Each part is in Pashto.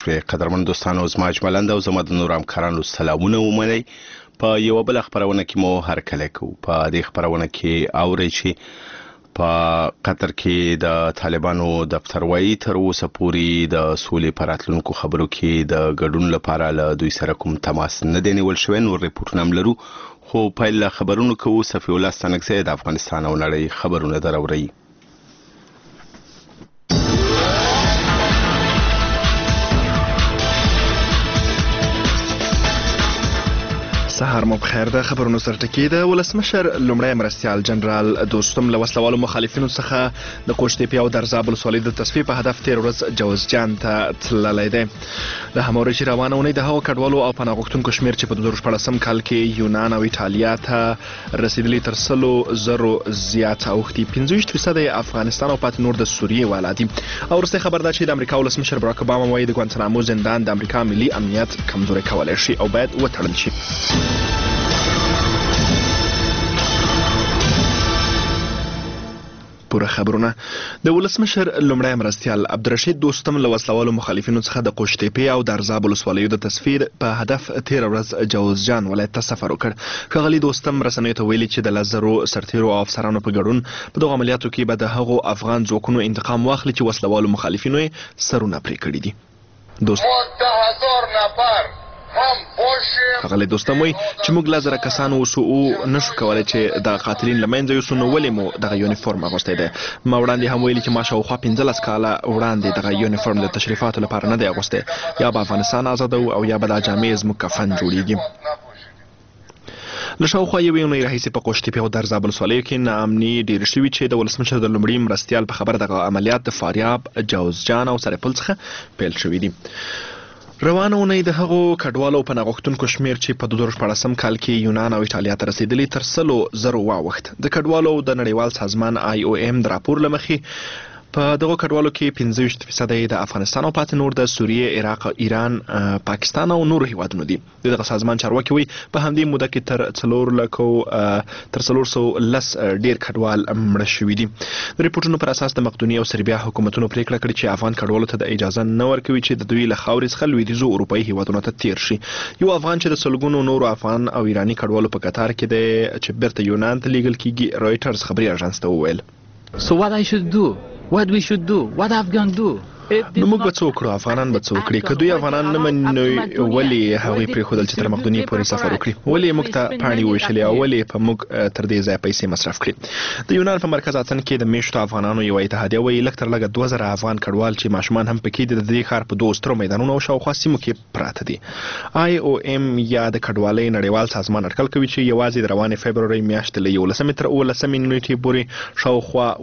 قدرمن دوستانو زما اجملند او زما د نور همکارانو سلامونه ومنئ. په یو بل خبرونه کې مو هر کله کو په دې خبرونه کې اوري چې په قطر کې د طالبانو دفتر وایي تر اوسه پورې د سولې پراتلونکو خبرو کې د ګډون لپاره له دوی سره کوم تماس نه دی نیول شوی. نور ریپورتونه هم لرو خو پیل خبرونو کوو. صفی الله ستانکزی د افغانستان او نړۍ خبرونه دراوري. سهار مو بخیر. د خبرونو سرټکی د ولسمشر لومړی مرستیال جنرال دوستم له وسلوالو مخالفینو څخه د قوشتېپې او درزاب ولسوالۍ د تصفیې په هدف تیر ورځ جوزجان ته تللی دی. د همورې چې روانه اونۍ د هغو کډوالو او پناه غوښتونکو شمېر چې په 2014 کال کې یونان او ایټالیا ته رسیدلي تر 100,000 زیات اوښتي. 25% یې افغانستان او پاتې نور د سوریې والا دي. او وروستی خبر دا چې د امریکا ولسمشر براک اوباما وایي د ګوانتنامو زندان د امریکا ملي امنیت کمزوری کولی شي او باید وتړل شي. پوره خبرونه. د ولسمشر لومړی مرستیال عبدالرشید دوستم له وسلوالو مخالفینو څخه د قوشتېپې او درزاب ولسوالیو د تصفیې په هدف تیر ورځ جوزجان ولایت ته سفر وکړ. ښاغلي دوستم رسنیو ته ویلي چې د 10,000 سرتیرو او افسرانو په ګډون په دغو عملیاتو کې به د هغو افغان ځواکونو انتقام واخلي چې وسلوالو مخالفینو یې سرونه پرې کړي دي. ښاغلی دوستم وایي چې موږ 10,000 کسان اوسو او نشو کولی چې د قاتلین له منځه یوسو، نو ولې مو دغه یونیفورم اغوستی دی. ما وړاندې هم ویلي چې ما شاوخوا 15 کاله وړاندې دغه یونیفورم د تشریفاتو لپاره نه دی اغوستی. یا به افغانستان آزادوو او یا به دا جامې زموږ کفن جوړیږي. له شاوخوا یوې اونۍ راهیسې په قوشتېپې او درزاب ولسوالیو کې ناامني ډېرې شوي چې د ولسمشر د لومړي مرستیال په خبره دغه عملیات د فاریاب، جوزجان او سرپل څخه پیل شوي دي. روانه اونۍ د هغو کډوالو او پناه غوښتونکو شمېر چې په 2014 کال کې یونان او ایټالیا ته رسیدلي تر 100,000 واوښت. د کډوالو د نړیوال سازمان IOM د راپور له مخې په دغو کډوالو کې 25% یې د افغانستان او پاتې نور د سوریې، عراق، ایران، پاکستان او نورو هیوادونو دي. دغه سازمان چارواکي وایي په همدې موده کې تر 410 ډېر کډوال مړه شوي دي. د ریپورټونو پر اساس د مقدوني او سربیا حکومتونو پریکړه کړې چې افغان کډوالو ته د اجازه نه ورکوي چې د دوی له خاورې څخه لویدیځو اروپایي هیوادونو ته تیر شي. یو افغان چې د سلګونو نورو افغان او ایراني کډوالو په قطار کې دی چې بیرته یونان ته لیږل کیږي، رویټرز خبري اژانس ته وویل. So what I should do? What we should do? What Afghan do? نو موږ به څه وکړو؟ افغانان به څه وکړي؟ که دوی افغانان نه مني ولې هغوی پرېښودل چې تر مقدوني پورې سفر وکړي؟ ولې موږ ته پاڼې وویشلې او ولې په موږ تر دې ځایه پیسې مصرف کړي؟ د یونان په مرکز اتن کې د میشتو افغانانو یوه اتحادیه وایي لږ تر لږه 2,000 افغان کډوال چې ماشومان هم پکې دي د دې ښار په 2 سترو میدانونو او شاوخوا سیمو کې پراته دي. IOM یا د کډوالۍ نړیوال سازمان اټکل کوي چې یوازې د روانې فبرورۍ میاشتې له 11 تر 18 نیټې پورې شاوخوا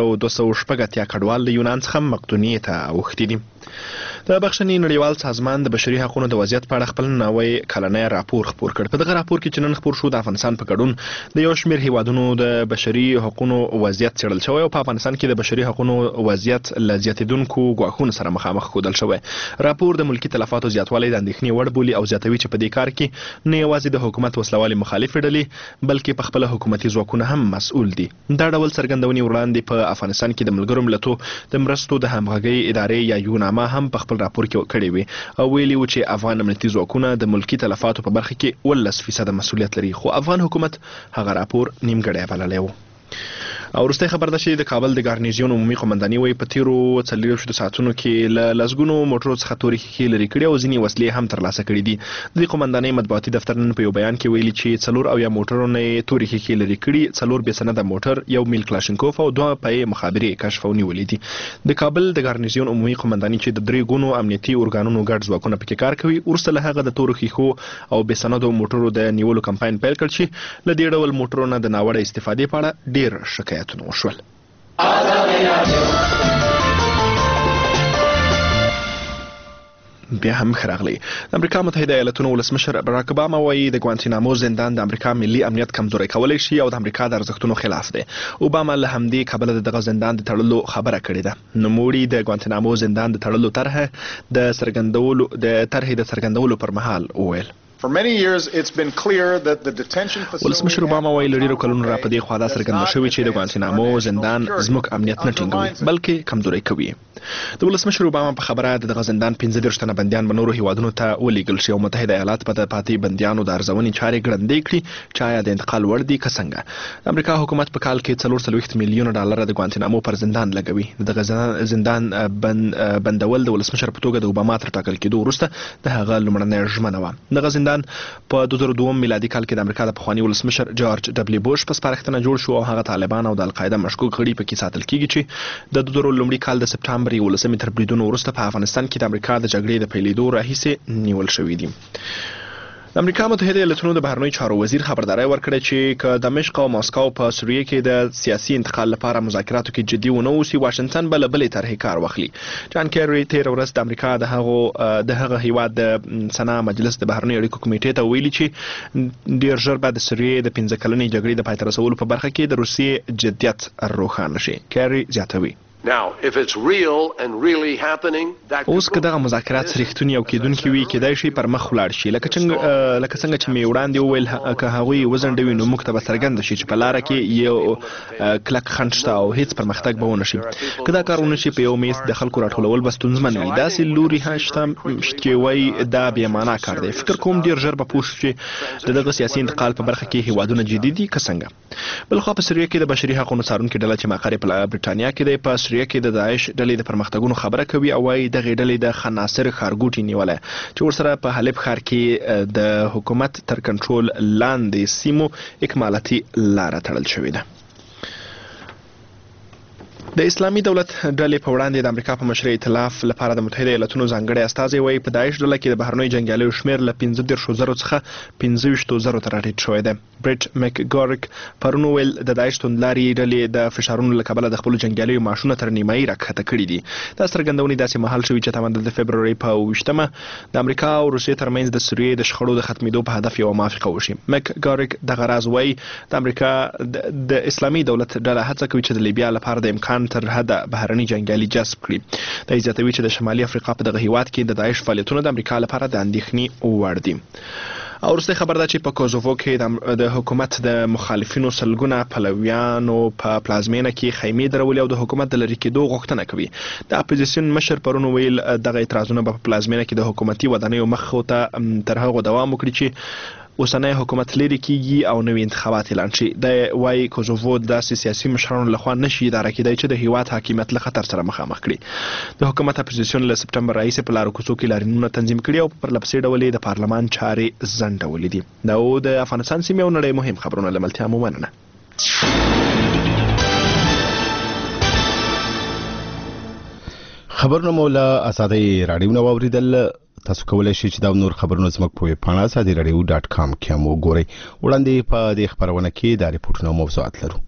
2,280 کډوال د یونان څخه مقدوني ته اوښتي دي. د بخښنې نړیوال سازمان د بشري حقوقو د وضعیت په اړه خپل نوی کلنی راپور خپور کړ. په دغه راپور کې چې نن خپور شو د افغانستان په ګډون د یو شمېر هیوادونو د بشري حقوقو وضعیت څېړل شوی او په افغانستان کې د بشري حقوقو وضعیت له زیاتېدونکو ګواښونو سره مخامخ ښودل شوی. راپور د ملکي تلفاتو زیاتوالی د اندېښنې وړ بولي او زیاتوي چې په دې کار کې نه یوازې د حکومت وسلوالې مخالفې ډلې بلکې په خپله حکومتي ځواکونه هم مسؤل دي. دا ډول څرګندونې وړاندې په افغانستان کې د ملګرو ملتو د مرستو د همغږۍ ادارې یا یوناما هم په خپل راپور کې کړی وي او ویلي و چې افغان امنیتي ځواکونه د ملکي تلفاتو په برخه کې 18% مسؤلیت لري، خو افغان حکومت هغه راپور نیمګړی بللی و. او وروستی خبر ده چې د کابل د ګارنیزیون عمومي قمنداني وایي په تیرو 40 ساعتونو کې له لسګونو موټرو څخه تورې ښیښې لرې کړي او ځینې وسلې هم ترلاسه کړي دي. د دې قمندانۍ مطبوعاتي دفتر نن په یو بیان کې ویلي چې 4 موټرو نه یې تورې ښیښې لرې کړي، 4 بې سنده موټر، 1 میل کلاشینکوف او 2 پایې مخابرې کشف او نیولې دي. د کابل د ګارنیزیون عمومي قمنداني چې د 3 ګونو امنیتي ارګانونو ګډ ځواکونه پکې کار کوي وروسته له هغه د تورو ښیښو او بې سندو موټرو د نیولو کمپاین پیل کړ چې له دې ډول موټرو نه د ناوړه استفادې په اړه ډېر شکایتونه وشول. بیا هم ښه راغلی. د امریکا متحده ایالتونو ولسمشر براک اوباما وایي د ګوانتنامو زندان د امریکا ملي امنیت کمزوری کولی شي او د امریکا د ارزښتونو خلاف دی. اوباما له همدې کبله دغه زندان د تړلو خبره کړې ده. نوموړي د ګوانتنامو زندان د تړلو طرحې د څرګندولو پر مهال وویل. ولسمشر اوباما ویل ډیرو کلونو را په دې خوا دا څرګنده شوې چې د ګوانتنامو زندان زموږ امنیت نه ټینګوي بلکې کمزوري کوي. د ولسمشر اوباما په خبره د زندان 15 تنه بنديان به نورو هیوادونو ته ولېږل شي او متحده ایالات په د پاتې بنديانو د ارزونې چارې ګړندې کړي چې آیا د انتقال وړ دي که څنګه. د امریکا حکومت په کال کې 440 میلیون ډالر د ګوانتنامو پر زندان لګوي. د زندان بندول د ولسمشر په توګه د اوباما تر ټاکل کېدو وروسته د هغه لومړنۍ ژمنه وه. دغه زندان په 2002 میلادي کال کې د امریکا د پخواني ولسمشر جورج ډبلیو بوش په سپارښتنه جوړ شو او هغه طالبان او د القاعده مشکوک غړي پکې ساتل کیږي چې د 2000 لومړي کال د سپټمبر 11 تر بریدونو وروسته په افغانستان کې د امریکا د جګړې د پیلېدو راهیسې نیول شوي دي. د امریکا متحده ایالاتونو د بهرنیو چارو وزیر خبرداري ورکړه چې که دمشق او ماسکو په سوریه کې د سیاسي انتقال لپاره مذاکراتو کې جدي ونه اوسي واشنگټن به له بلې طرحې کار واخلي. جان کیری تیر ورځ د امریکا د هغه هیواد د سنا مجلس د بهرنیو اړیکو کمیټې ته ویلي چې ډیر ژر به د سوریه د 15 کلنې جګړې د پای ته رسولو په برخه کې د روسیې جدیت روښانه شي. کیری زیاتوي اوس که دغه مذاکرات رښتونی او کېدونکي وي کېدای شي پر مخ ولاړ شي لکه څنګه چې مې وړاندې وویل که هغوی وزنډوي نو موږ ته به څرګنده شي چې په لاره کې یو کلک خنډ شته او هیڅ پرمختګ به ونه شي. که دا کار ونه شي په یو میز د خلکو راټولول به ستونزمن وي. داسې لوري هم شته چې وایي دا بې معنا کار دی. فکر کوم ډېر ژر به پوه شو چې د دغه سیاسي انتقال په برخه کې هیوادونه جدي دي که څنګه. بلخوا په سوریه کې د بشري حقوقو څارونکي ډله چې مقر په برېټانیا کې دی په سوریه کې د داعش ډلې د پرمختګونو خبره کوي او وايي دغه ډلې د خناصر ښارګوټي نیولای چې ورسره په حلب ښار کې د حکومت تر کنټرول لاندې سیمو اکمالاتي لاره تړل شوې ده. د اسلامي دولت ډلې په وړاندې د امریکا په مشرۍ ائتلاف لپاره د متحده ایالاتونو ځانګړی استازی وایي په داعش ډله کې د بهرنیو جنګیالیو شمېر له 15,000 څخه 25,000 ته راټیټ شوی دی. بریټ مکګارک پرون ویل د داعش توندلاري ډلې د فشارونو له کبله د خپلو جنګیالیو معاشونه تر نیمایي راکښته کړي دي. دا څرګندونې داسې مهال شوي چې تمام د فبرورۍ په 20مه د امریکا او روسیې ترمنځ د سوریې د شخړو د ختمېدو په هدف یوه موافقه وشي. مکګارک دغه راز وایي د امریکا د اسلامي دولت ډله هڅه کوي چې د لیبیا لپاره د امکان تر حده بهرني جنګیالي جذب کړي. دا زیاتوي چې د شمالي افریقا په دغه هیواد کې د داعش فعالیتونه د امریکا لپاره د اندېښنې وړ دي. او وروسته خبر ده چې په کوزوو کې د حکومت د مخالفینو سلګونه پلویانو په پلازمینه کې خیمې درولې او د حکومت د لرې کېدو غوښتنه کوي. د اپوزیسیون مشر پرون ویل دغه اعتراضونه په پلازمینه کې د حکومتي ودانیو مخ ته تر هغه دوام وکړي چې اوسنی حکومت لري کیږي او نوې انتخابات اعلان شي. د وايي کوزوو داسې سیاسي مشرانو لخوا نشي اداره کېدای چې د هیواد حاکمیت له خطر سره مخامخ کړي. د حکومت اپوزیسیون له سپټمبر راهیسې په لارو کوڅو کې لاریونونه تنظیم کړي او په پرلپسې ډول د پارلمان چارې ځنډولې دي. دا د افغانستان سیمې او نړۍ مهم خبرونه له ملتیا مو مننه. خبرونه مولا اساده رادیو نو اوریدل. تاسو کولای شئ چې دا نور خبرونه زموږ په ویب پاڼه sadiradio.com کې مو ګورئ. وړاندې په دې خبرونه کې د ریپورتونو موضوعات لرو.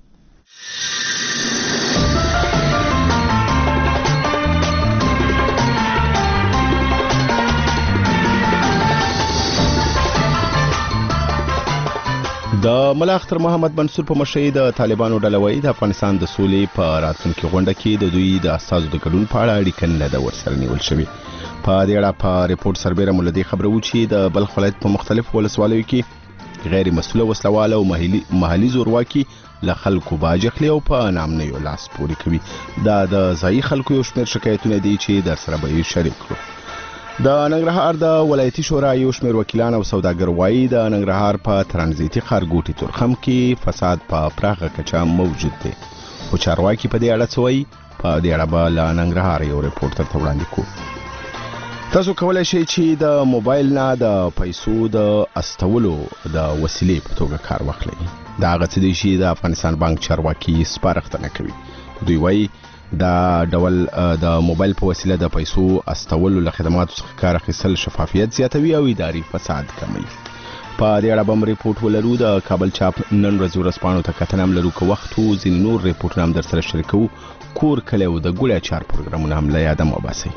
د ملا اختر محمد منصور په مشرۍ د طالبانو ډله وایي د افغانستان د سولې په راتلونکي غونډه کې د دوی د استازو د ګډون په اړه اړیکه نه ده ورسره نیول شوې. په دې اړه په ریپورت سربېره مولدي خبرو چې د بلخ ولایت په مختلفو ولسوالیو کې غیر مسؤله وسلواله او محلي زورواکي له خلکو باج اخلي او په نامنیو لاس پورې کوي. دا د ځایي خلکو یو شمېر شکایتونه دي چې در سره به یې شریک کړو. د ننګرهار د ولایتي شورا یو شمېر وکیلان او سوداګر وایي د ننګرهار په ترانزیتي ښارګوټي تورخم کې فساد په پراخه کچه موجود دی. خو چارواکي په دې اړه څه وایي؟ په دې اړه به له ننګرهار یو ریپورټ درته وړاندې کوو. تاسو کولای شئ چې د موبایل نه د پیسو د استولو د وسیلې په توګه کار واخلئ. دا هغه څه دي چې د افغانستان بانک چارواکي سپارښتنه کوي. دوی وایي دا ډول د موبایل په وسیله د پیسو استولو له خدماتو څخه کار اخیستل شفافیت زیاتوي او اداري فساد کموي. په دې اړه به ریپورټ ولرو. د کابل چاپ نن ورځ ورځپاڼو ته کتنه هم لرو. که وخت و ځینې نور ریپورټونه هم در سره شریکوو. کور کلی او د ګوړې اچار پروګرامونه هم له یاده مه وباسئ.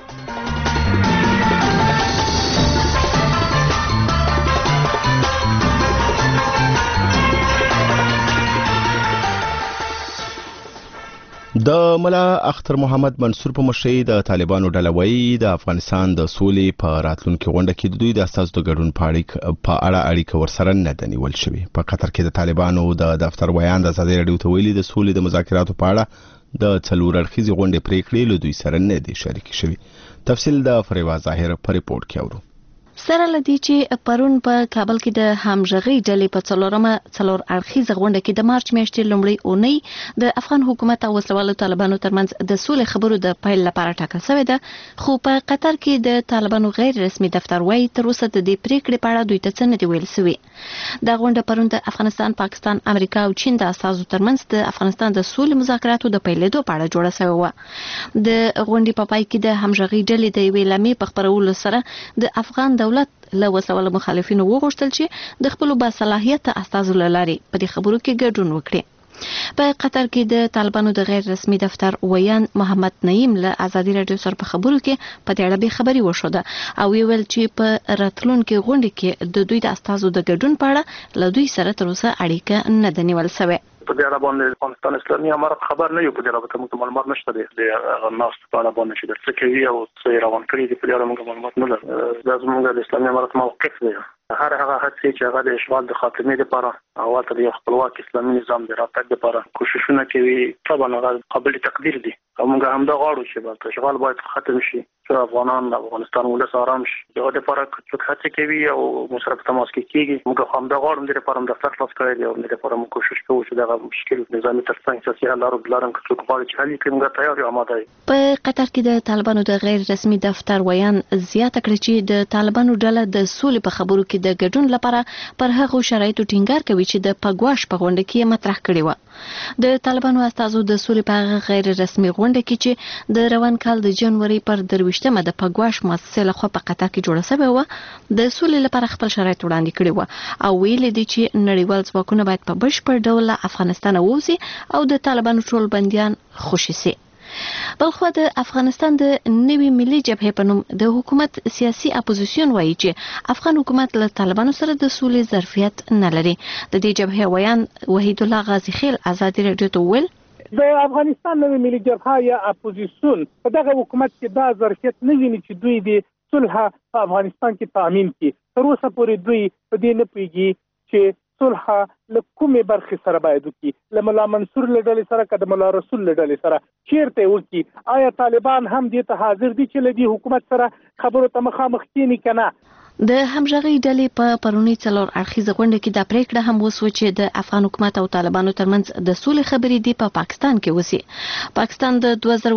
د ملا اختر محمد منصور په مشرۍ د طالبانو ډله وایي د افغانستان د سولې په راتلونکي غونډه کې د دوی د اساسو د ګډون په اړه اړیکه ورسره نه ده نیول شوې. په قطر کې د طالبانو د دفتر ویان د ازادي راډیو ته ویلي د سولې د مذاکراتو په اړه د څلور اړخیزې غونډې پریکړې له دوی سره نه دي شریک شوي. تفصیل د فریوا ظاهر په ریپورت کې اورو. سره لدی چې پرون په کابل کې د همغږي ډلې په څلور اړخیزه غونډه کې د مارچ میاشتې لومړۍ اونۍ د افغان حکومت او وسلوالو طالبانو ترمنځ د سولې خبرو د پیل لپاره ټاکل شوې ده، خو په قطر کې د طالبانو غیر رسمي دفتر وايي تر اوسه د دې پریکړې په اړه دوی ته څه نه دی ویل شوی. دا غونډه پرون د افغانستان، پاکستان، امریکا او چین د اساسو ترمنځ د افغانستان د سولې مذاکراتو د پیلېدو په اړه جوړه شوې و. د غونډې په پای کې د همغږي ډلې د یوې لامې په خبرولو سره د افغان دولت له وسلوالو مخالفینو وغوښتل چې د خپل باصلاحیته استازو لاري په دې خبرو کې ګډون وکړي. په قطر کې د طالبانو د غیر رسمي دفتر ویان محمد نعیم له ازادي راډیو سره په خبرو کې په دې اړه به خبري وشوده او ویل چې په راتلونکي غونډه کې د دوی د استازو د ګډون په اړه له دوی سره تر اوسه اړیکه نه ده نیول شوې. په دې اړه باندې افغانستان اسلامي امارت خبر نه یو، په دې اړه موږ معلومات نشته دي. د ناس په اړه باندې چې د څه کوي او څه روان کړی دي په دې اړه موږ معلومات نه لرو. دا زموږ د اسلامي امارت موقف دی. هر هغه هڅې چې هغه د اشغال د خاتمې لپاره او ته د خپلواک اسلامي نظام د راتګ لپاره کوششونه کوي، طبعا هغه قابل تقدیر دي او موږ هم دا غواړو چې د اشغال باید ختم شي، چې افغانان د افغانستان ولس آرام شي. دغه لپاره څوک هڅه کوي او موږ سره په تماس کې کیږي. موږ هم دا غواړو د لپاره د خلاص کړی دی او د لپاره موږ کوشش کوو چې دا مشکل نظامي ترڅنګ سیاسي حل لارو بلارم څوک غواړي چې حل کړي، موږ تیار یو، آماده یو. په قطر کې د طالبانو د غیر رسمي دفتر ویان زیاته کړې چې د طالبانو ډله د سولې په خبرو کې د ګډون لپاره پر هغه شرایطو ټینګار کوي چې د پګواش په غونډه کې مطرح کړي و. د طالبانو استازو د سولې په غیر رسمي غونډه کې چې د روان کال د جنوري پر 23مه د پګواش مؤسسې لخوا په قطر کې جوړه شوې و، د سولې لپاره خپل شرایط وړاندې کړي و او ویل دي چې نړیوال ځواکونه باید په بشپړ ډول افغانستان ووځي او د طالبانو ټول بنديان خوشي شي. بلخو د افغانستان د نوي ملي جبهې په نوم د حکومت سیاسي اپوزیسیون وایي چې افغان حکومت له طالبانو سره د سولې ظرفیت نه لري. د دې جبهې ویان وحید الله غازی خیل ازادي راډیو ته ویل د افغانستان نوي ملي جبهه یا اپوزیسیون په دغه حکومت کې دا ظرفیت نه ویني چې دوی د صلح په افغانستان کې تامین کړي. تر اوسه پورې دوی په دې نه پوهیږي چې صلح له کومې برخې سره باید وکړي، له ملا منصور له ډلې سره که د ملا رسول له ډلې سره چیرته وکړي. آیا طالبان هم دې ته حاضر دي چې له دې حکومت سره خبرو ته مخامخ کېني که نه؟ د همغږي ډلې په پرونی څلور اړخیزه غونډه کې د پریکړه هم وسو چې د افغان حکومت او طالبانو ترمنځ د سولې خبرې دی په پاکستان کې وسی. پاکستان د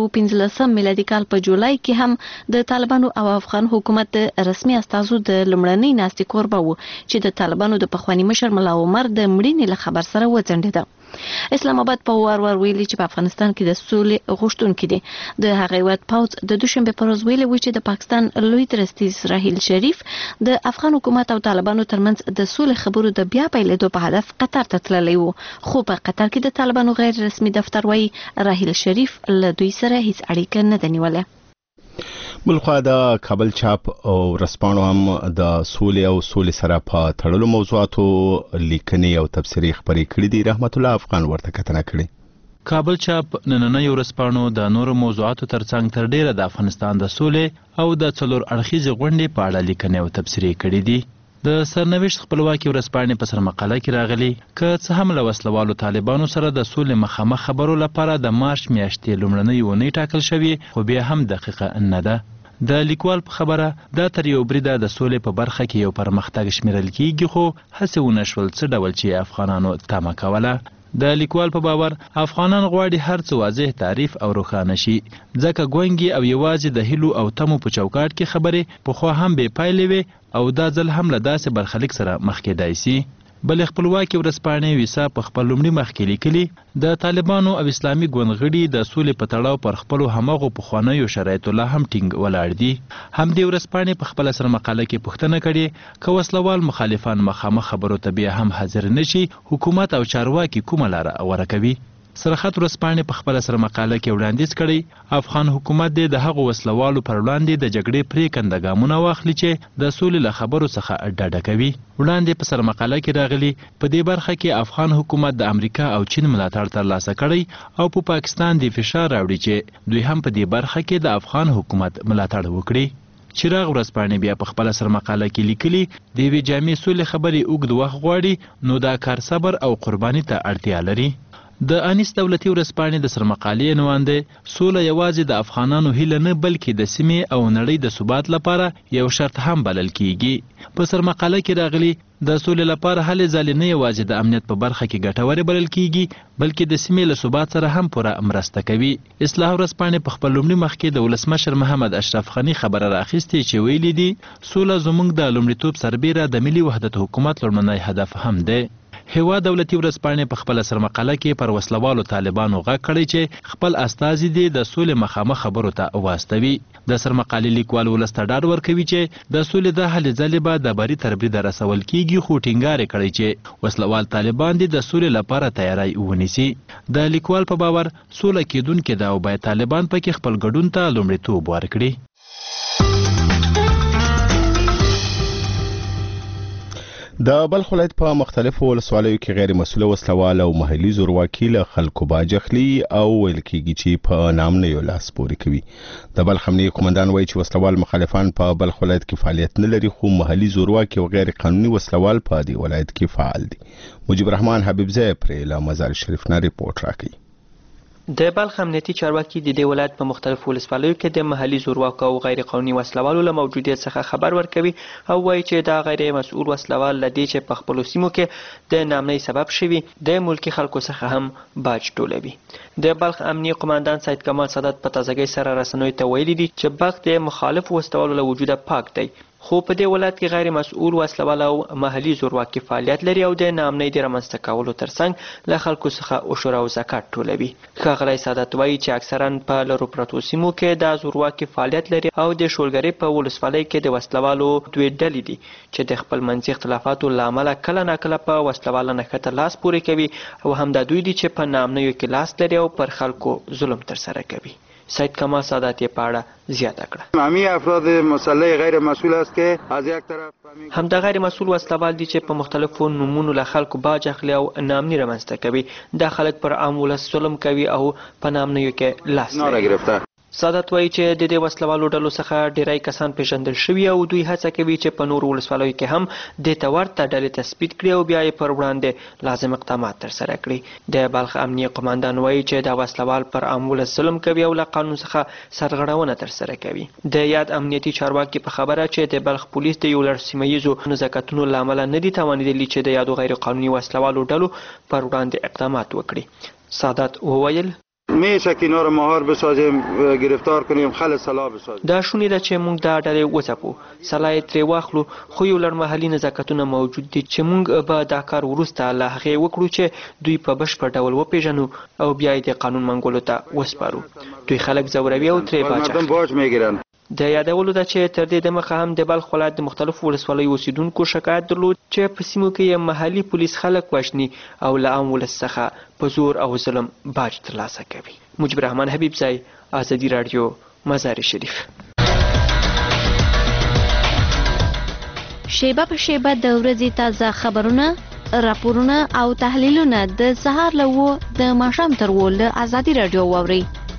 2015 میلادي کال په جولای کې هم د طالبانو او افغان حکومت د رسمي استازو د لمړنۍ ناستې کوربه وو چې د طالبانو د پخوانی مشر ملا عمر د مړینې له خبر سره وځنډیده. اسلام آباد په وار ویلي چې په افغانستان کې د سولې غوښتونکي دي. د هغې وخت پوز د دوشنبه پر ورځ ویلي و چې د پاکستان لوی درستی اسرائیل شریف د افغان حکومت او طالبانو ترمنځ د سولې خبرو د بیا پیلېدو په هدف قطر ته تللی و، خو په قطر کې د طالبانو غیر رسمي دفتر وايي راهیل شریف له دوی سره هیڅ اړیکه نه ده نیولې. بلخوا د کابل چاپ او رسپانو هم د سولې او سولې سره په تړلو موضوعاتو لیکنې او تبصرې خبرې کړې دي. رحمت الله افغان ورته کتنه کړې. کابل چاپ نننۍ ورځپاڼو د نورو موضوعاتو ترڅنګ تر ډیره د افغانستان د سولې او د څلور اړخیزې غونډې په اړه لیکنې او تبصرې کړې دي. د سرنوشت خپلواکي ورځپاڼې په سرمقاله کې راغلي که څه هم له وسلوالو طالبانو سره د سولې مخامخ خبرو لپاره د مارچ میاشتې لومړنۍ اونۍ ټاکل شوې، خو بیا هم دقیقه نه ده. د لیکوال په خبره دا تر یو بریده د سولې په برخه کې یو پرمختګ شمیرل کیږي، خو هڅې ونه شول څه ډول چې افغانانو تمه کوله. د لیکوال په باور افغانان غواړي هر څه واضح تعریف او روښانه شي، ځکه ګونګي او یوازې د هیلو او تمو په چوکاټ کې خبرې پخوا هم بې پایلې وې او دا ځل هم له داسې برخلیک سره مخ کېدای شي. بل خپلواکي ورځپاڼې ویسا په خپل لومړي مخ کې لیکلي د طالبانو او اسلامي ګوند غړي د سولې په تړاو پر خپلو همغو پخوانیو شرایطو لا هم ټینګ ولاړ دي. همدې ورځپاڼې په خپله سرمقاله کې پوښتنه کړې که وسلوال مخالفان مخامخ خبرو ته بیا هم حاضر نه شي، حکومت او چارواکي کومه لاره غوره کوي؟ سرحد ورځپاڼې په خپله سره مقاله کې وړاندیز کړی افغان حکومت د هغو وسلوالو پر وړاندې د جګړې پرېکنده ګامونه واخلي چې د سولې له خبرو څخه ډډه کوي. وړاندې په سر مقاله کې راغلي په دې برخه کې افغان حکومت د امریکا او چین ملاتړ ترلاسه کړی او په پاکستان د فشار راوړي چې دوی هم په دې برخه کې د افغان حکومت ملاتړ وکړي. چراغ ورځپاڼې بیا په خپله سر مقاله کې لیکلي د یوې جامع سولې خبرې اوږد وخت غواړي نو دا کار صبر او قرباني ته اړتیا لري. د انیس دولتي ورځپاڼې د سرمقالې عنوان دی سوله یوازې د افغانانو هیله نه بلکې د سیمې او نړۍ د ثبات لپاره یو شرط هم بلل کیږي. په سرمقاله کې راغلي د سولې لپاره هلې ځلې نه یوازې د امنیت په برخه کې ګټورې بلل کیږي بلکې د سیمې له ثبات سره هم پوره مرسته کوي. اصلاح ورځپاڼې په خپل لومړي مخ کې د ولسمشر محمد اشرف غني خبره راخیستې چې ویلي دي سوله زموږ د لومړیتوب سربیره د ملي وحدت حکومت لومړنی هدف هم دی. هوا دولتي ورځپاڼې په خپله سرمقاله کې پر وسلوالو طالبانو غږ کړی چې خپل استازي دې د سولې مخامخ خبرو ته واستوي. د سرمقالې لیکوال ولس ته ډاډ ورکوي چې د سولې د هلې ځلې به د بري تر بریده رسول کیږي خو ټینګار یې کړی چې وسلوال طالبان دې د سولې لپاره تیاری ونیسي. د لیکوال په باور سوله کیدونکې ده او باید طالبان پکې خپل ګډون ته لومړیتوب ورکړي. د بلخ ولایت په مختلفو ولسوالیو کې غیر مسؤله وسلوال او محلي زورواکي له خلکو باج اخلي او ویل کېږي چې په نام نه یو لاس پورې کوي. د بلخ امنیه قومندان وایي چې وسلوال مخالفان په بلخ ولایت کې فعالیت نه لري خو محلي زورواکي او غیر قانوني وسلوال په دې ولایت کې فعال دي. مجيب الرحمن حبیبزی پرې له مزار شریف نه ریپورت راکړي. د بلخ امنیتي چارواکي د دې ولایت په مختلفو ولسوالیو کې د محلي زورواکو او غیر قانوني وسلوالو له موجودیت څخه خبر ورکوي او وایي چې دا غیر مسؤل وسلوال له دې چې په خپلو سیمو کې د نامنۍ سبب شوي د ملکي خلکو څخه هم باج ټولوي. د بلخ امنیه قومندان سید کمال سادات په تازګۍ سره رسنیو ته ویلي دي چې بلخ د مخالف وسلوالو له وجوده پاک دی خو په دې ولایت کې غیر مسؤل وسلوال او محلي زورواکي فعالیت لري او د نامنۍ د رامنځته کولو ترڅنګ له خلکو څخه عشر او زکات ټولوي. ښاغلی سادات وایي چې اکثرا په لرو پرتو سیمو کې د زورواکي فعالیت لري او د شولګرۍ په ولسوالۍ کې د وسلوالو دوې ډلې دي چې د خپل منځي اختلافاتو له امله کله ناکله په وسلواله نښته لاس پورې کوي او همدا دوی دي چې په نامنیو کې لاس لري او پر خلکو ظلم ترسره کوي. سید کمال سادات یې په اړه زیاته کړه. همه افراد مسلح غیر مسئول است که از یک طرف همدا غیر مسؤل وسلوال دي چې په مختلفو نومونو له خلکو باج اخلي او نامني رامنځته کوي. دا خلک پر عام ولس ظلم کوي او په نامنیو کې لاس لري. سادات وایي چې د دې وسلوالو ډلو څخه ډیری کسان پیژندل شوي او دوی هڅه کوي چې په نورو ولسوالیو کې هم دې ته ورته ډلې تثبیت کړي او بیا یې پر وړاندې لازم اقدامات ترسره کړي. د بلخ امنیه قومندان وایي چې دا وسلوال پر عام ولس ظلم کوي او له قانون څخه سرغړونه ترسره کوي. د یاد امنیتي چارواکي په خبره چې د بلخ پولیس د یو لړ سیمه ییزو نزاکتونو له امله نه دي توانېدلي چې د یادو غیر قانوني وسلوالو ډلو پر وړاندې اقدامات وکړي. سادات وویل میشه که اینا رو مهار بسازیم گرفتار کنیم خل سلا بسازیم. دا شونې ده چې موږ دا ډلې وځپو سلا یې ترې واخلو خو یو لړ محلي نزاکتونه موجود دي چې موږ به دا کار وروسته له هغې وکړو چې دوی په بشپړ ډول وپېژنو او بیا یې د قانون منګولو ته وسپارو. دوی خلک ځوروي او ترې باج میگیرن. د یادولو ده چې تر دې دمخه هم د بلخ ولایت د مختلفو ولسوالیو اوسیدونکو شکایت درلود چې په سیمو کې یې محلي پولیس خلک وژني او له عام ولس څخه په زور او ظلم باج ترلاسه کوي. مجيب الرحمن حبیبزی، آزادي راډیو، مزار شریف. شیبه په شیبه د ورځې تازه خبرونه، راپورونه او تحلیلونه د سهار له 9 د ماښام تر 10 له آزادي راډیو واورئ.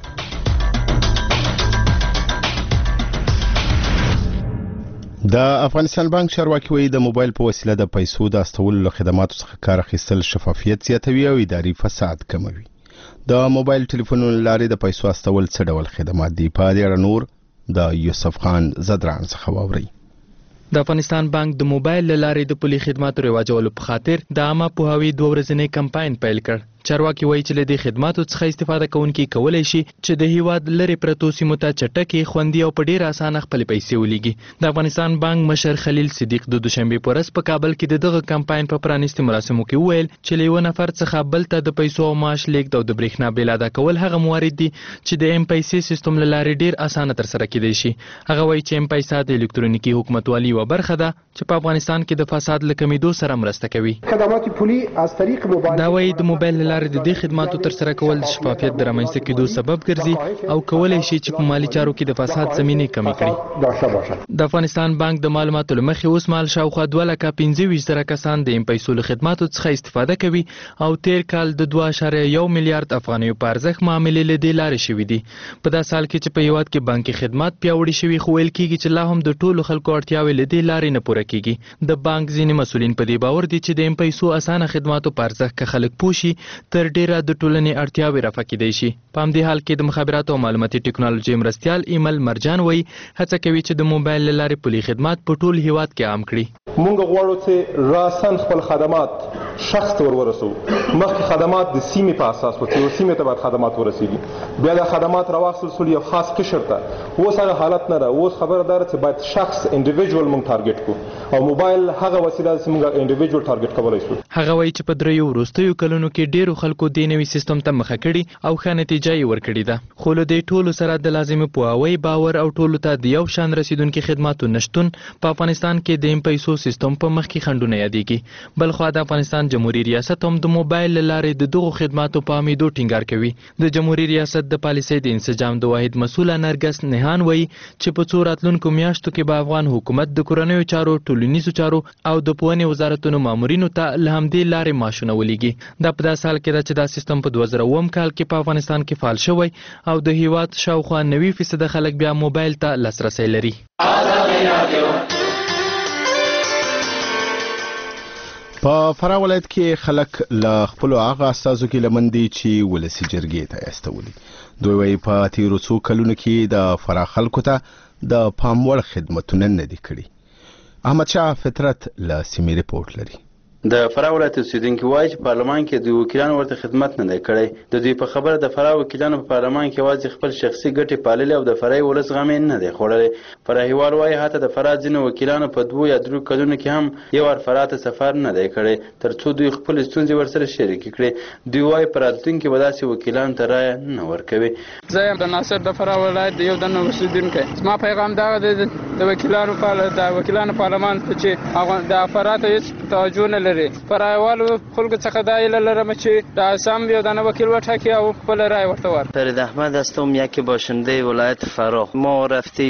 د افغانستان بانک چارواکي وایي د موبایل په وسیله د پیسو د استولو له خدماتو څخه کار اخیستل شفافیت زیاتوي او اداري فساد کموي. د موبایل ټلیفونونو لارې د پیسو استول څه ډول خدمات دي؟ په دې اړه نور د یوسف خان زدران څخه واورئ. د افغانستان بانک د موبایل لارې د پولي خدماتو رواجولو په خاطر د عامه پوهاوي 2 ورځنی کمپاین پیل کړ. چارواکي وایي چې له دې خدماتو څخه استفاده کوونکي کولی شي چې د هیواد لرې پرتو سیمو ته چټکې، خوندي او په ډېره اسانه خپلې پیسې ولېږي. د افغانستان بانک مشر خلیل صدیق د دوشنبې په ورځ په کابل کې د دغه کمپاین په پرانیستي مراسمو کې وویل چې له یوه نفر څخه بل ته د پیسو او معاش لیږد او د برېښنا بیل ادا کول هغه موارد دي چې د ام پیسې سیستم له لارې ډېر اسانه ترسره کیدای شي. هغه وایي چې ام پیسه د الکترونیکي حکومتوالي یوه برخه ده چې په افغانستان کې د فساد له کمېدو سره مرسته کوي. خدمات پولی از طریق موبایل دا وایي د موبایل له لارې د دې خدماتو ترسره کول د شفافیت د رامنځته کېدو سبب ګرځي او کولی شي چې په مالي چارو کې د فساد زمینې کمې کړي. د افغانستان بانک د معلوماتو له مخې اوس مهال شاوخوا 2,25,000 کسان د M-پیسو له خدماتو څخه استفاده کوي او تیر کال د 2.1 میلیارډ افغانیو په ارزښت معاملې له دې لارې شوي دي. په دا سال کې چې په هیواد کې بانکي خدمات پیاوړي شوي خو ویل کېږي چې لا هم د ټولو خلکو اړتیاوې له دې لارې نه پوره کېږي. د بانک ځینې مسؤلین په دې باور دي چې د M-پیسو اسانه خدماتو په ارزښت که خلک پوه شي تر ډیره د ټولنې اړتیاوې رفع کېدای شي. په همدې حال کې د مخابراتو او معلوماتي ټکنالوژي مرستیال ایمل مرجان وایي هڅه کوي چې د موبایل له لارې پولي خدمات په ټول هیواد کې عام کړي. مونږ غواړو چې راسن خپل خدمات شخص ته ورسو. مخکې خدمات د سیمې په اساس وو چې یو سیمې ته باید خدمات ورسیږي، بیا د خدمات راواخیستل شول یو خاص قشر ته. اوس هغه حالت نه ده، اوس خبره ده چې باید شخص انډیویډوال مونږ ټارګټ کړو او موبایل هغه وسیله ده چې مونږ انډیویډوال ټارګټ کولی شو. هغه وایي چې په دریو وروستیو کلونو کې ډیرو خلکو دې نوي سیستم ته مخه کړي او ښه نتیجه یې ورکړې ده. خو له دې ټولو سره د لازمي پوهاوي، باور او ټولو ته د یو شان رسیدونکي خدماتو نشتون په افغانستان کې د M-پیسو سیستم په مخ کې خنډونه یادېږي. بلخوا د افغانستان جمهوریت ریاست هم د موبایل له لارې د دغو خدماتو په عامېدو ټینګار کوي. د جمهوریت ریاست د پالیسۍ د انسجام د واحد مسؤله نرګس نهان وایي چې په څو راتلونکو میاشتو کې به افغان حکومت د کورنیو چارو، ټولنیزو چارو او د پوهنې وزارتونو مامورینو ته له همدې لارې معاشونه ولیږي. دا په داسې حال کې ده چې دا سیستم په 2009 کال کې په افغانستان کې فعال شوی او د هیواد شاوخوا 90% خلک بیا موبایل ته لاسرسی لري. په فراه ولایت کې خلک له خپلو هغه استازو کې لمن دي چې ولسي جرګې ته استولي. دوی وایي په تیرو څو کلونو کې د فراه خلکو ته د پام وړ خدمتونه نه دي کړي. احمد شاه فطرت له سیمې رپورټ لري. د فراه ولایت اوسیدونکي وایي چې پارلمان کې د وکیلانو ورته خدمت نه دی کړی. د دوی په خبره د فراه وکیلانو په پارلمان کې یوازې خپل شخصي ګټې پاللې او د فراه ولس غم یې نه دی خوړلی. فراهیوال وایي حتی د فراه ځینو وکیلانو په 2 یا 3 کلونو کې هم یو وار فراه ته سفر نه دی کړی تر څو دوی خپل ستونزې ورسره شریکې کړي. دوی وایي په راتلونکي به داسې وکیلانو ته رایه نه ورکوي. زه یم د ناصر د فراه ولایت د یو دنه اوسیدونکی. زما پیغام دغه دی د وکیلانو پارلمان ته چې د فراه ته هېڅ توجه نه لري. فراهیوال خلکو څخه دا ایله لرم چې د اسام یو دانه وکیل وټاکی او خپل رای ورته ورکړي. فرید احمد هستم، یک باشنده ولایت فراه. ما رفتی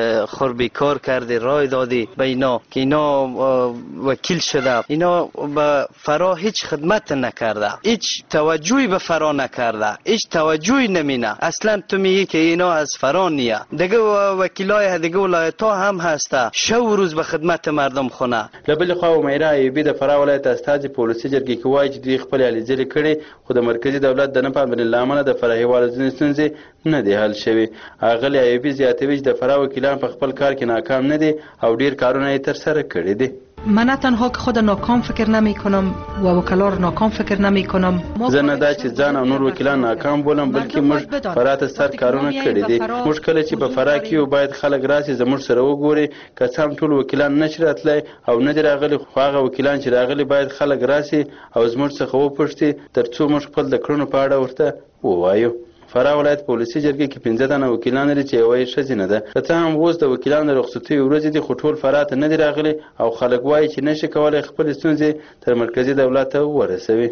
خربی کار کردی، رای دادی به اینا که اینا وکیل شده. اینا به فراه هیچ خدمت نکرده، هیچ توجهی به فراه نکرده، هیچ توجهی نمینه. اصلا تو میگی که اینا از فراه نیه. دیگه وکیلای دیگه ولایت ها هم هسته، شب و روز به خدمت مردم خونه. لبل خو میرا ایبی د فراه ولایت استاد پولیسي جرګې کې وایي چې دوی خپل هلې ځلې کړي خو د مرکزي دولت د نه پاملرنې له امله د فراهیوالو ځینې ستونزې نه دي حل شوي. اغلې ایوبي زیاتوي چې د فراه وکیلان په خپل کار کې ناکام نه دي او ډیر کارونه یې ترسره کړي دي. من نه تنها که خود ناکام فکر نمی کنم و وکلا را ناکام فکر نمی کنم. زه نه دا چې ځان او نور وکیلان ناکام بولم بلکې موږ فراه ته ستر کارونه کړي دي. موږ کله چې په فراه کې یو باید خلک راسي زموږ سره وګوري. که څه هم ټول وکیلان نشي راتلی او نه دي راغلي خو هغه وکیلان چې راغلي باید خلک راسي او زموږ څخه وپوښتي تر څو موږ خپل د کړنو په اړه ورته ووایو. فراه ولایت پولیسي جرګې کې 15 دانه وکیلان لري چې یوه یې ښځینه ده. که څه هم اوس د وکیلانو رخصتیو ورځې دي خو ټول فراه ته نه دي راغلي او خلک وایي چې نشي کولی خپلې ستونزې تر مرکزي دولت ته ورسوي.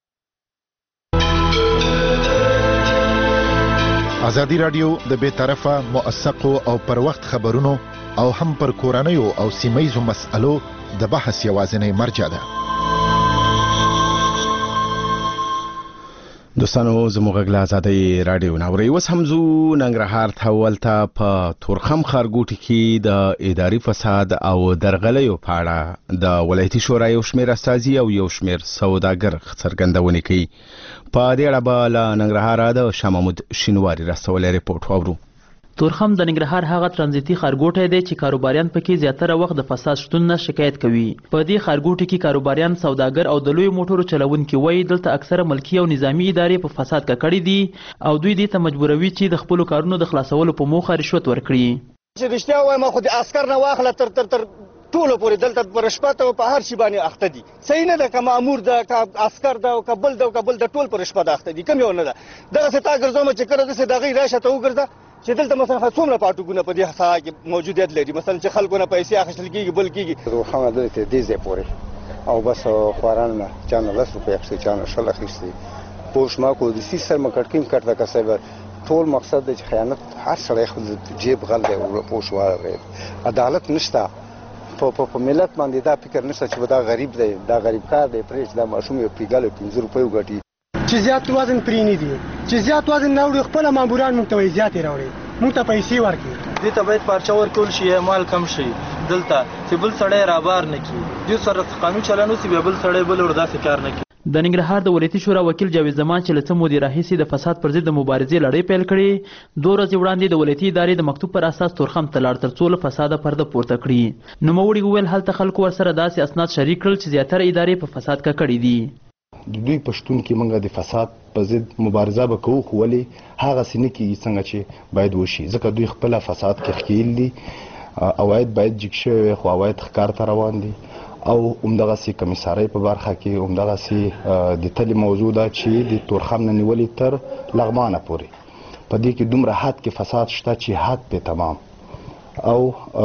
ازادي راډیو د بې طرفه، موثقو او پر وخت خبرونو او هم پر کورنیو او سیمهیزو مسألو د بحث یوازینی مرجع ده. دوستانو زموږ غږ له ازادۍ راډیو ناوري. اوس هم ځو ننګرهار ته. ولته په تورخم ښارګوټي کې د اداري فساد او درغلیو په اړه د ولایتي شورا یو شمېر استازي او یو شمېر سوداګر څرګندونې کوي. په دې اړه به له ننګرهاره د شاه محمود شینواري راستولی رپورټ واورو. تورخم د ننګرهار هغه ترانزیتي ښارګوټی دی چې کاروباریان پکې زیاتره وخت د فساد شتون نه شکایت کوي. په دې ښارګوټي کې کاروباریان، سوداګر او د لویو موټرو چلونکي وایي دلته اکثره ملکي او نظامي ادارې په فساد ککړې دي او دوی دې ته مجبوروي چې د خپلو کارونو د خلاصولو په موخه رشوت ورکړي. چې رښتیا وایم خو د عسکر نه واخله تر ټولو پورې دلته په رشوت او په هر شي باندې اخته دي. صحیح نه ده که مامور ده که عسکر ده او که بل ده ټول په رشوت اخته دي. کوم یو نه ده. دغسې تا ګرځوم چې کله داسې د هغې راشه ته وګرځه چې دلته مثلا څومره پاټوګونه په دې ساحه کې موجودیت لري. مثلا چې خلکو نه پیسې اخیستل کېږي بل کېږي. روښانه دلته دې ځای پورې او بس خواران نه چا نه 10 روپۍ اخیستې چا نه 20 اخیستې پوشماک او د سیستر مکټکیم کړه کا سبب ټول مقصد د خیانت هر سړی خپل جیب غل دی او پوشواره عدالت نشته په ملت باندې دا فکر نشته چې دا غریب دی دا غریب کار دی پرېږ دا ماشوم یو پیګل 15 روپۍ وګټي چې زیات وزن پرې نه دي چې زیات وزن نه وړي خپل ماموران موږ ته زیات راوړي موږ ته پیسې ورکړي دې ته باید پارچه ورکول شي مال کم شي دلته چې بل سړی رابار نه کی دې سره قانون چلنو سی بل سړی بل وردا کار نه کی د ننګرهار د ولایتي شورا وکیل جاوید زمان چې له څه مودې راهیسې د فساد پر ضد د مبارزې لړۍ پیل کړې 2 ورځې وړاندې د ولایتي ادارې د مکتوب پر اساس تورخم ته لاړ تر څو له فساده پرده پورته کړي نوموړي وویل هلته خلکو ورسره داسې اسناد شریک کړل چې زیاتره ادارې په فساد ککړې دي د دوی پښتون کې موږ د فساد په ضد مبارزه وکړو خو ولې هغه سینه کې څنګه چې باید وشي ځکه دوی خپل فساد کې خېل دي اواید باید جګ شوی خو اواید ښکار ته روان دي او همدغه سي کمیسارۍ په برخه کې همدغه سي د تلې موضوع ده چې د تورخم نه نیولې تر لغمانه پورې په دې کې دومره حد کې فساد شته چې حد په تمام او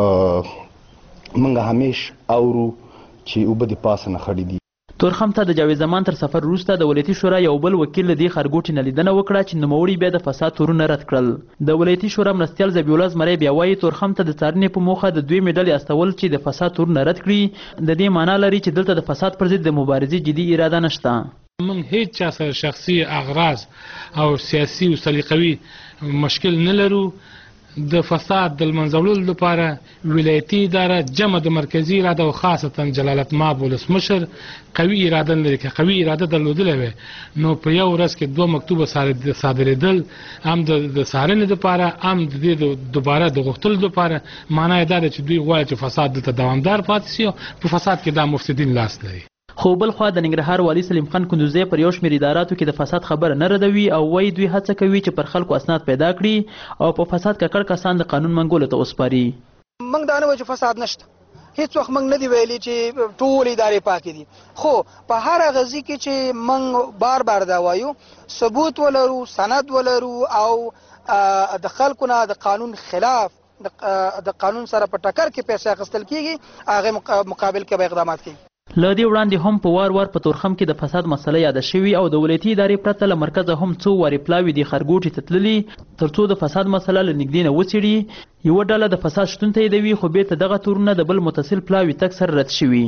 موږ همیش اورو چې وبد پاس نه خړې دي تورخم ته د جاوید زمان تر سفر وروسته د ولایتي شورا یو بل وکیل د دې خرګوټي نه لیدنه وکړه چې نوموړي بیا د فساد تورونه رد کړل د ولایتي شورا مرستیال ذبیح الله زمری بیا وایي تورخم ته د څارنې په موخه د دوی ډلې استول چې د فساد تورونه رد کړي د دې معنی لري چې دلته د فساد پر ضد د مبارزې جدي اراده نشته موږ هیڅ چا سره شخصي اغراض او سیاسي او سلیقوي مشکل نه لرو د فساد د منځولو لپاره ولایتي اداره جمع د مرکزی اراده او خاصتا جلالت مآب ولسمشر قوي اراده لري که قوي اراده درلودلې وي نو په یو ورځ کې 2 مکتوبه صادرېدل هم د څارنې لپاره هم د دې دوباره د غوښتلو لپاره معنی دا ده چې دوی غواړي چې فساد دلته دوامدار پاتې شي په فساد کې دا مفسدین لاس لري خو بل خوا د ننګرهار والي سلیم خان کندوزی پر یو شمېر اداراتو کې د فساد خبره نه ردوي او وایي دوی هڅه کوي چې پر خلکو اسناد پیدا کړي او په فساد ککړ کسان د قانون منګولو ته وسپاري موږ دا نه وایو چې فساد نشته هیڅ وخت موږ نه دی ویلي چې ټول ادارې پاکې دي خو په هر غزي کې چې موږ بار دا وایو ثبوت ولرو سند ولرو او د خلکو نه د قانون خلاف د قانون سره په ټکر کې پیسې اخیستل کیږي هغه مقابل کې به اقدامات کوي له دې وړاندې هم په وار په تورخم کې د فساد مسله یاده شوې او د ولایتي ادارې پرته له مرکزه هم څو وارې پلاوي د خرګوټي ته تللي تر څو د فساد مسله له نږدې نه وڅېړي یوه ډله د فساد شتون ته یادوي خو بېرته دغه تورونه د بل متصل پلاوي تګ سره رد شوي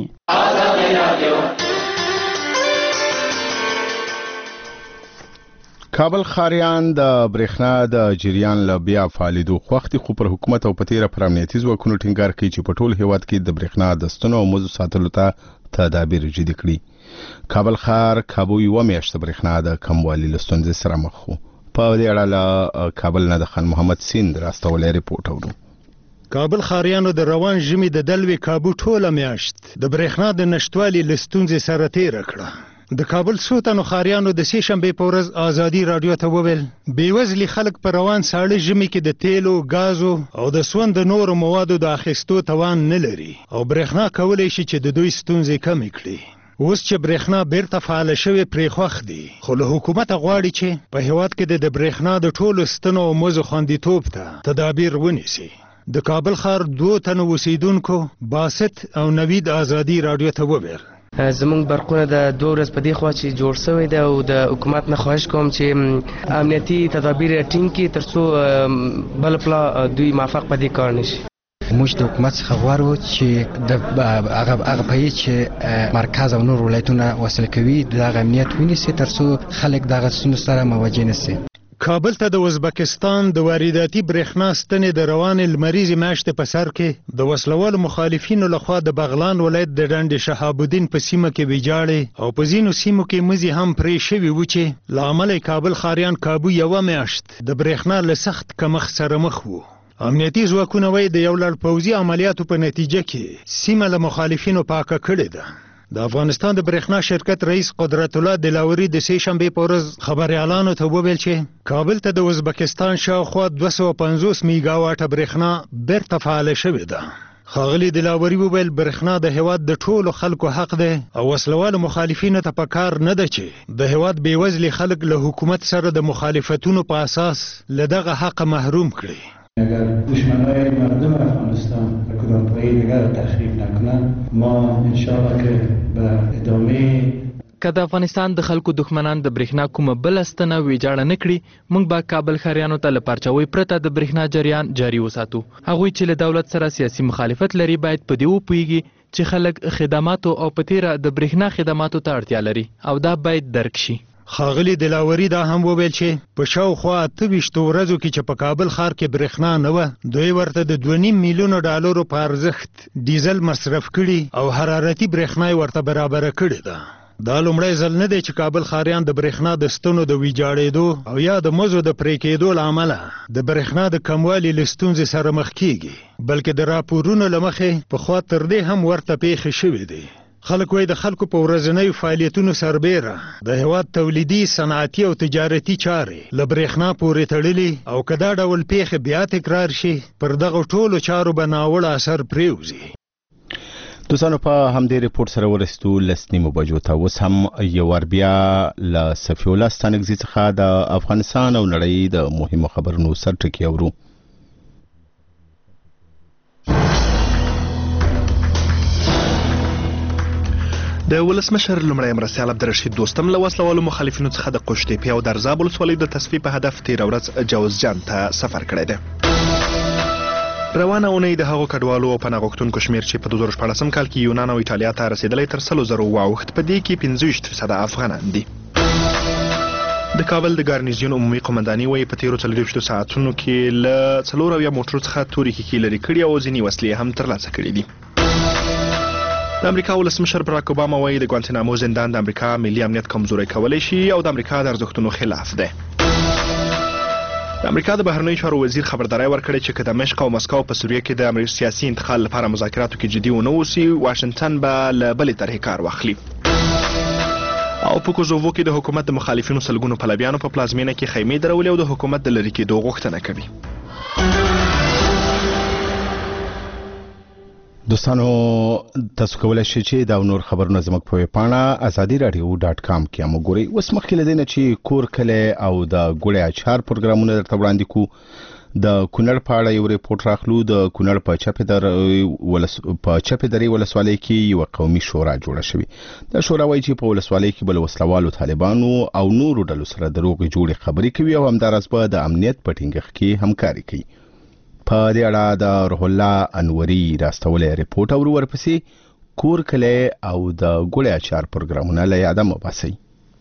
کابل ښاریان د برېښنا د جریان له بیا فعالېدو خوښ دي خو پر حکومت او په تېره پر امنیتي ځواکونو ټینګار کوي چې په ټول هیواد کې د برېښنا د ستنو او مزو ساتلو ته تدابیر جدي کړي کابل ښار کابو یوه میاشت برېښنا د کموالي له ستونزې سره مخ و په دې اړه له کابل نه د خان محمد سیند راستولی ریپورټ اورو کابل ښاریانو د روان ژمي د دلوي کابو ټوله میاشت د برېښنا د نشتوالي له ستونزې سره تېره کړه د کابل څو تنو ښاریانو د سې شنبې په ورځ ازادي راډیو ته وویل بېوزلي خلک په روان ساړه ژمي کې د تیلو ګازو او د سون د نورو موادو د اخیستو توان نه لري او برېښنا کولی شي چې د دوی ستونزې کمې کړي اوس چې برېښنا بیرته فعاله شوې پرې خوښ دي خو له حکومته غواړي چې په هیواد کې د برېښنا د ټولو ستنو او مزو خوندیتوب ته تدابیر ونیسي د کابل ښار 2 تنو اوسیدونکو باسط او نوید ازادي راډیو ته وویل زمونږ برقونه د 2 ورځې په دې خوا چې جوړ شوی دی او د حکومت نه خواهش کوم چې امنیتي تدابیر ټینګ کړي تر څو بل پلا دوی موافق په دې کار نشي موږ د حکومت څخه غواړو چې د هغه پای چې مرکز او نور ولایتونه وصل کوي د امنیت ونیسي تر څو خلک دغه ستونزو سره مواجه نشي کابل ته د ازبکستان د وارداتي برېښنا ستنې د روانې لمریزې میاشتې په سر کې د وسلوالو مخالفینو لخوا د بغلان ولایت د ډنډ شهاب الدین په سیمه کې ویجاړې او په ځینو سیمو کې مزي هم پرې شوي وو چې له امله کابل ښاریان کابو یوه میاشت د برېښنا له سخت کمښت سره مخ وو امنیتي ځواکونه وایي د یو لړ پوځي عملیاتو په نتیجه کې سیمه له مخالفینو پاکه کړې ده د افغانستان د برېښنا شرکت رئیس قدرت الله دلاوري د سې شنبې په ورځ خبريالانو ته وویل چې کابل ته د ازبکستان شاوخوا 250 میگا واټه برېښنا بیرته فعاله شوې ده ښاغلي دلاوري وویل برېښنا د هیواد د ټولو خلکو حق دی او وسلوالو مخالفینو ته پکار نه ده چې د هیواد بېوزلي خلک له حکومت سره د مخالفتونو په اساس له دغه حق محروم کړي اگر دشمنای مردم افغانستان به کدام پایی دیگر تخریب نکنند ما انشاءالله که به ادامه که د افغانستان د خلکو دښمنان د برېښنا کومه بله ستنه ویجاړه نه کړي، موږ به کابل ښاریانو ته له پارچاوۍ پرته د برېښنا جریان جاري وساتو. هغوی چې له دولت سره سیاسي مخالفت لري باید په دې وپوهیږي چې خلک خدماتو او په تیره د برېښنا خدماتو ته اړتیا لري او دا باید درک شي. ښاغلي دلاوري دا هم وویل چې په شاوخوا 28 ورځو کې چې په کابل ښار کې برېښنا نه وه، دوی ورته د 2.5 میلیونو ډالرو په ارزښت ډیزل مصرف کړي او حرارتي برېښنا یې ورته برابره کړې ده. دا لومړی ځل نه دی چې کابل ښاریان د برېښنا د ستنو د ویجاړېدو او یا د مزو د پرې کېدو له امله د برېښنا د کموالي له ستونزې سره مخ کېږي، بلکې د راپورونو له مخې پخوا تر دې هم ورته پیښې شوې دي. خلک وایي د خلکو په ورځنیو فعالیتونو سربیره د هېواد تولیدي، صنعتي او تجارتي چارې له برېښنا پورې تړلي او که دا ډول پیښې بیا تکرار شي پر دغو ټولو چارو به ناوړه اثر پرېوځي. دوستانو په همدې ریپورت سره ورسېدو 10:30 بجو ته. اوس هم یو وار بیا له صفي الله ستانکزي څخه د افغانستان او نړۍ د مهمو خبرونو سرټکي اورو. د ولسمشر لومړی مرستیال عبدالرشید دوستم له وسلوالو مخالفینو څخه د قوشتېپې او درزاب ولسوالۍ د تصفیې په هدف تېره ورځ جوزجان ته سفر کړی دی. روانه اونۍ د هغو کډوالو او پناه غوښتونکو شمېر چې په 2014 کال کې یونان او ایټالیا ته رسېدلی تر 100,000 واوښت، په دې کې 25% افغانان دي. د کابل د ګارنیزیون عمومي قومنداني وایي په تېرو 24 ساعتونو کې له 4 موټرو څخه تورې کیکې لرې کړي او ځینې وسلې هم ترلاسه کړي دي. د امریکا ولسمشر براک اوباما وایي د ګوانتنامو زندان د امریکا ملي امنیت کمزوری کولی شي او د امریکا د ارزښتونو خلاف دی. د امریکا د بهرنیو چارو وزیر خبرداری ورکړې چې که د مشق او مسکو په سوریه کې د امریکا سیاسي انتقال لپاره مذاکراتو کې جدي ونه اوسي، واشنگټن به له بلې طرحې کار واخلي. او په کوزوو کې د حکومت د مخالفینو سلګونو پلویانو په پلازمینه کې خیمې درولې او د حکومت د لرې کېدو غوښتنه کوي. دوستانو تاسو کولای شئ چې دا نور خبرونه زموږ په ویبپاڼه azadiradyo.com کې هم وګورئ. اوس مخکې له دې نه چې کور کلی او د ګوړې اچار پروګرامونه درته وړاندې کړو، د کونړ په اړه یو ریپورټ راخلو. د کونړ په چپې درې ولسوالۍ کې یو قومي شورا جوړه شوې. دا شورا وایي چې په ولسوالۍ کې بل وسلوالو طالبانو او نورو ډلو سره د روغې جوړې خبرې کوي او همداراز به د امنیت په ټینګښت کې همکاري کوي. په دې اړه د روح الله انوري راستولې ریپورټ او ورپسې کور کلی او د ګوړې اچار پروګرامونه له یاده مه باسئ.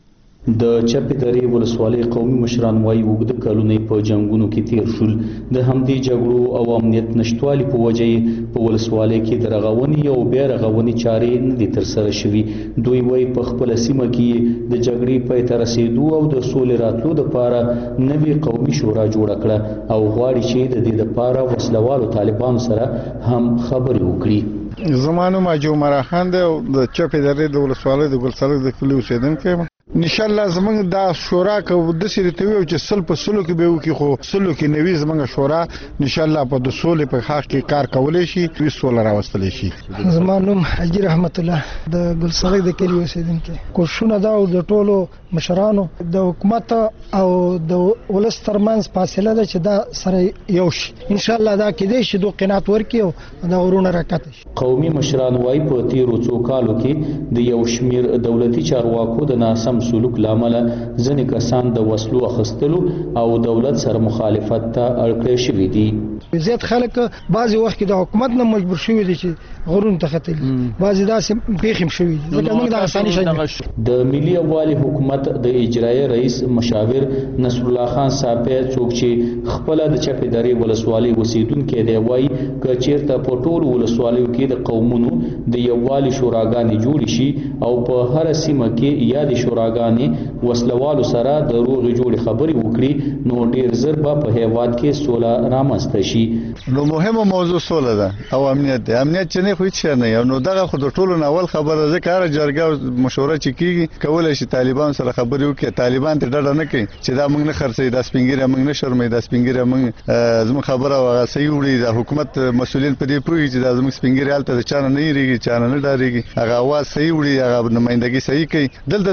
د چپې درې ولسوالۍ قومي مشران وایي اوږده کلونه په جنګونو کې تیر شول. د همدې جګړو او امنیت نشتوالي په وجه په ولسوالۍ کې د رغونې او بیا رغونې چارې نه دي ترسره شوي. دوی وایي په خپله سیمه کې د جګړې پای ته رسېدو او د سولې راتلو دپاره نوې قومي شورا جوړه کړه او غواړي چې د دې دپاره وسلوالو طالبانو سره هم خبرې وکړي. زما نوم اجو مراخان دی او د چپې درې د ولسوالۍ د ګلسلک د کلي اوسېدونکی یم. انشاءالله زمونږ دا شورا که داسې درته وویو چې 100 په 100 کې به یې وکړي، خو 100 کې نوي زمونږ شورا انشاءالله په د سولې په حق کې کار کولی شي، سوله راوستلی شي. زما نوم حاجي رحمت الله د ګلسلک د کلي اوسېدونکی. کوششونه دا او د ټولو مشرانو د حکومت او د ولس ترمنځ فاصله ده چې دا سره یو شي. انشاءالله دا کېدای شي دوی قناعت ورکړي او دا غرونه راکته شي. قومي مشران وایي په تېرو څو کالو کې د یو شمېر دولتي چارواکو د ناسم سلوک لامل ځینې کسان د وسلو اخیستلو او دولت سره مخالفت ته اړ کړی شوي دي. زیات خلک بعضې وخت کې د حکومت نه مجبور شوي دي چې غرونو ته ختلي، بعضې داسې پېښې هم شوي دي. ځکه موږ د اساني د ملي یووالي حکومت د اجرایي رئیس مشاور نصر الله خان صاحب څوک چې خپله د چپې درې ولسوالۍ اوسېدونکی دی وایي که چېرته په ټولو ولسوالیو کې د قومونو د یووالي شوراګانې جوړې شي او په هره سیمه کې یا د شوراګانې وسلوالو سره د روغې جوړې خبرې وکړي نو ډېر ژر به په هېواد کې سوله رامنځته شي. نو مهمه موضوع سوله ده او امنیت دی. امنیت چې نه خو هېڅ شی نه وي. نو دغه خو د ټولو نه اول خبره ځکه هره جرګه او مشوره چې کېږي کولی شي طالبان سره خبرې وکړي. طالبان ته ډډه نه کوي چې دا موږ نه خرڅوي، دا سپین ږیری موږ نه شرموي، دا سپین ږیری موږ زموږ خبره هغه صحیح وړي. د حکومت مسؤلین په دې پوهېږي چې دا زموږ سپین ږیری هلته د چا نه یېرېږي، چا نه ډارېږي، هغه اواز صحیح وړي، هغه نمایندګي صحیح کوي. دلته د ولسونو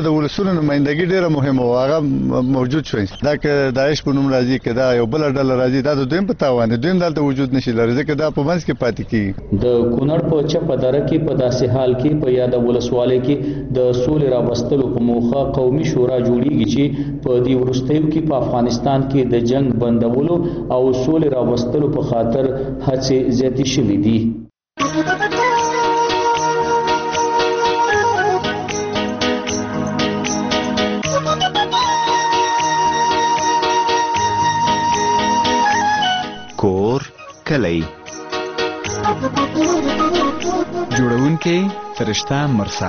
ملتونو نمائندګي ډیره مهمه و هغه موجود شوی دا که داعش په نوم راځي که دا یو بل ډله راځي دا د دویم په تاوان دی دویم دلته وجود نشي لري ځکه دا په منځ کې پاتې کیږي د کونړ په چپه دره کې په داسې حال کې په یاد ولسوالۍ کې د سولې راوستلو په موخه قومي شورا جوړیږي چې په دې وروستیو کې په افغانستان کې د جنگ بندولو او سولې راوستلو په خاطر هڅې زیاتې شوې دي. کور کلی جوړونکي فرشته مرسل.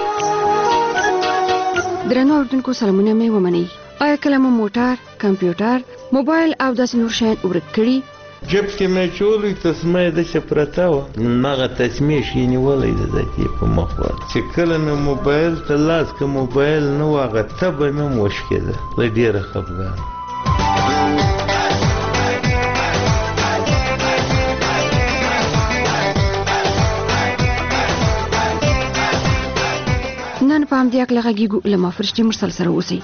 درنو اردوونکو سلامونه مې ومنئ. آیا کله مو موټر، کمپیوټر، موبایل او داسې نور شیان ورک کړي؟ جب کې مې چولې تسمه د چپرتا و مغه تسمه شي نیولې د ذاتي په مخور چې کله مې موبایل ته لاس کې موبایل نو هغه تبه مې مشکله ډیره خفګان. نن په همدې اکله غږیږو له ما فرشتې مرسل سره اوسئ.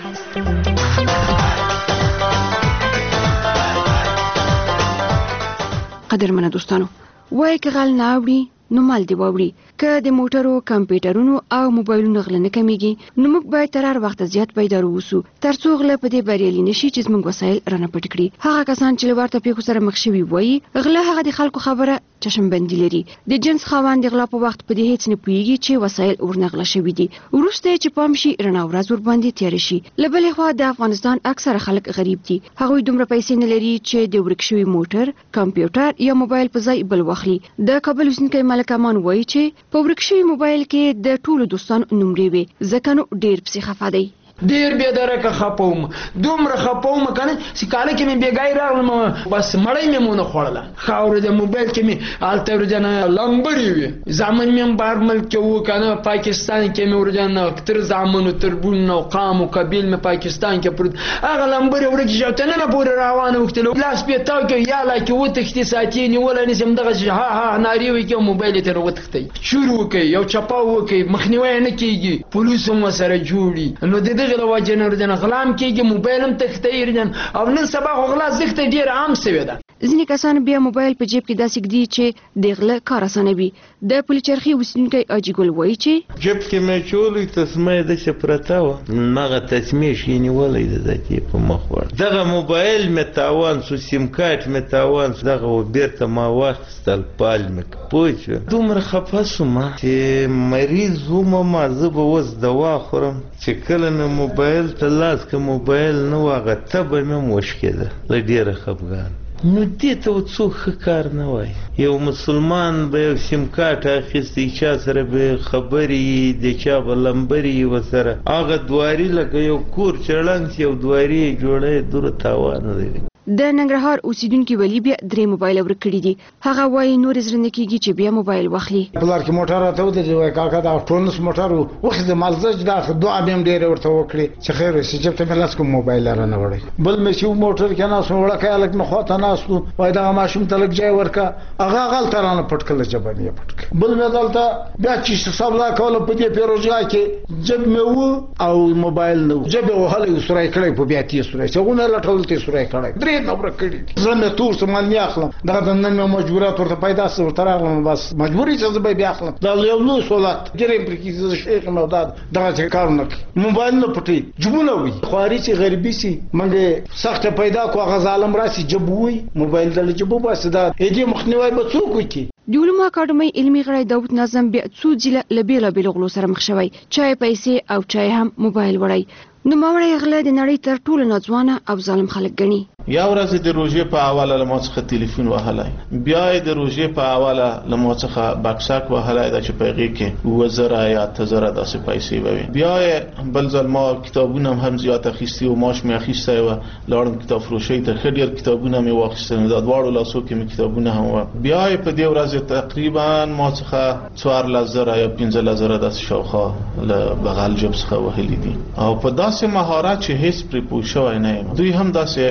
قدرمنه دوستانو، وایي که غل نه اوړي نو مال دی واوړي. که د موټرو، کمپیوټرونو او موبایلونو غله نه کمیږي نو موږ باید تر هر وخت زیات بیدار اوسو ترڅو غله په دې بریالي نشي چې زموږ وسایل رانه پټ کړي. هغه کسان چې له ورته پیښو سره مخ شوي وایي غله هغه د خلکو خبره چشمبندي لري. د جنس خاوند د غلا په وخت په دې هیڅ نه پوهیږي چې وسایل ورنغله شوي دي. وروسته چې پام شي رڼا ورځ ورباندې تیاره شي. له بلې خوا د افغانستان اکثره خلک غریب دي. هغوی دومره پیسې نه لري چې د ورک شوي موټر، کمپیوټر یا موبایل په ځای بل واخلي. د کابل اوسېدونکی ملک امان وایي چې په ورک شوي موبایل کې د ټولو دوستانو نومرې وي ځکه نو ډېر پسې خفه دی. ډیر به درکه خپوم دومره خپوم کنه چې کاله کې مې بیګای راغلم بس مړی مې مونږ خوړله خاور د موبایل کې مې الته ورجنه لمبړی وي زمون مې بار ملک وو کنه پاکستان کې مې ورجنه تر زمونو تربون نو قام او قبیل مې پاکستان کې پر هغه لمبړی ورګ جوته نه پور روانه وختلو لاس په تاو کې یا لا کې وته کې ساتي نیول نه سم دغه ها ناری وي کې موبایل ته وروتختي شروع کوي یو چپاو کوي مخنیوي نه کیږي پولیس هم سره جوړي نو د غلا وجنه ورجن غلام کېږي موبایل هم تختیر جن او نن سبا غلا زخت ډیر عام شوی ده. ځینې کسان بیا موبایل په جیب کې داسې ږدي چې د غله کار اسانوي. د پلچرخي اوسېدونکی اجي ګل وایي چې جیب کې مې چولې تسمه د چپرتا و مغه تسمه شي نیولې د ذاتي په مخور دغه موبایل مې تاوان سو سیم کارت مې تاوان دغه بیرته ما واخستل پال مې پوه دومره خفاسم چې مریض هم ما زب وز دوا خورم چې کله مې موبایل ته لاس کې موبایل نو هغه تبه مې مشکله ډیره خفګان. نو دې ته څوک ښه کار نه وای. یو مسلمان به یو سیم کارت اخیستی چا سره به خبرې د چا به لمبرې ورسره هغه دواري لکه یو کور چړنګ یو دواري جوړی دوره تاوان لري. د ننګرهار اوسېدونکي ولی بیا 3 موبایل ورک کړي دي. هغه وایي نور زړه نه کېږي چې بیا موبایل واخلي. پلار کې موټر راته ودرېد وایي کاکا دا ټولنس موټر وخت مالزج دا دعا به هم ډېرې ورته وکړې چې خیر وشي چې ته مې لاس کوم موبایل رانه وړی بل مې چې موټر کې ناس وړکه الګ مې خواته ناستو وایي دا ماشوم ته لږ ځای ورکه هغه غلطه رانه پټ کړل جبانې پټ کړ بل مې دلته بیا چې حساب لا کوله په دې پیروژه کې جب مې وو او موبایل نو جب وهله سورای کړی په بیا تي سورای څنګه لټول ته سورای کړی نمبر کړی زمه تور سمال نه اخلم دا د نن مې مجبورات ورته پیدا سو تر اخلم بس مجبوري چې زه به اخلم دا یو نو صلات جریم پر کې زه شیخ موداد دا چې کار نه موبایل نه پټي جبونه وي خواري چې غربي سي منګه سخت پیدا کو غزالم راسي جبوي موبایل د جبو بس دا دې مخنیوي به څوک وکي. د علومو اکاډمۍ علمي غړی داود نظم بیا څو ځله له بېلابېلو غلو سره مخ شوی چای پیسې او چای هم موبایل وړی. نوموړی غله د نړۍ تر ټولو ناځوانه او ظالم خلک ګڼي. یا ورځ د روژې په حواله له ما څخه تلیفون وهلی بیا یې د روژې په حواله له ما څخه بکسک وهلی ده چې په هغې کې 7,000 یا 8,000 داسې پیسې به وي. بیا یې بل ځل ما کتابونه هم زیات اخیستي و ماش مې اخیستی وه لاړم کتاب فروشۍ ته ښه ډېر کتابونه مې واخیستل دا دواړو لاسو کې مې کتابونه هم وه. بیا یې په دې ورځ تقریبا ما څخه 14,000 یا 15,000 داسې شاوخوا له بغل جب څخه وهلي دي او په داسې مهارت چې هیڅ پرې پوه شوی نه یم. دوی هم داسې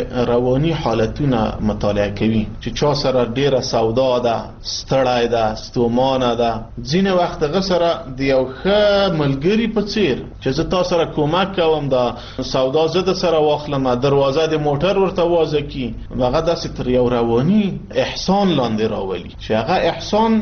رواني حالتونه مطالعه کوي چې چا سره ډیره سودا ده، ستړی ده، ستومانه ده. ځینې وخت هغه سره د یو ښه ملګري په څیر چې زه تا سره کومک کوم، دا سودا زه د سره واخلم، دروازه د موټر ورته وازه کی، هغه داسې تر یو رواني احسان لاندې راولي چې هغه احسان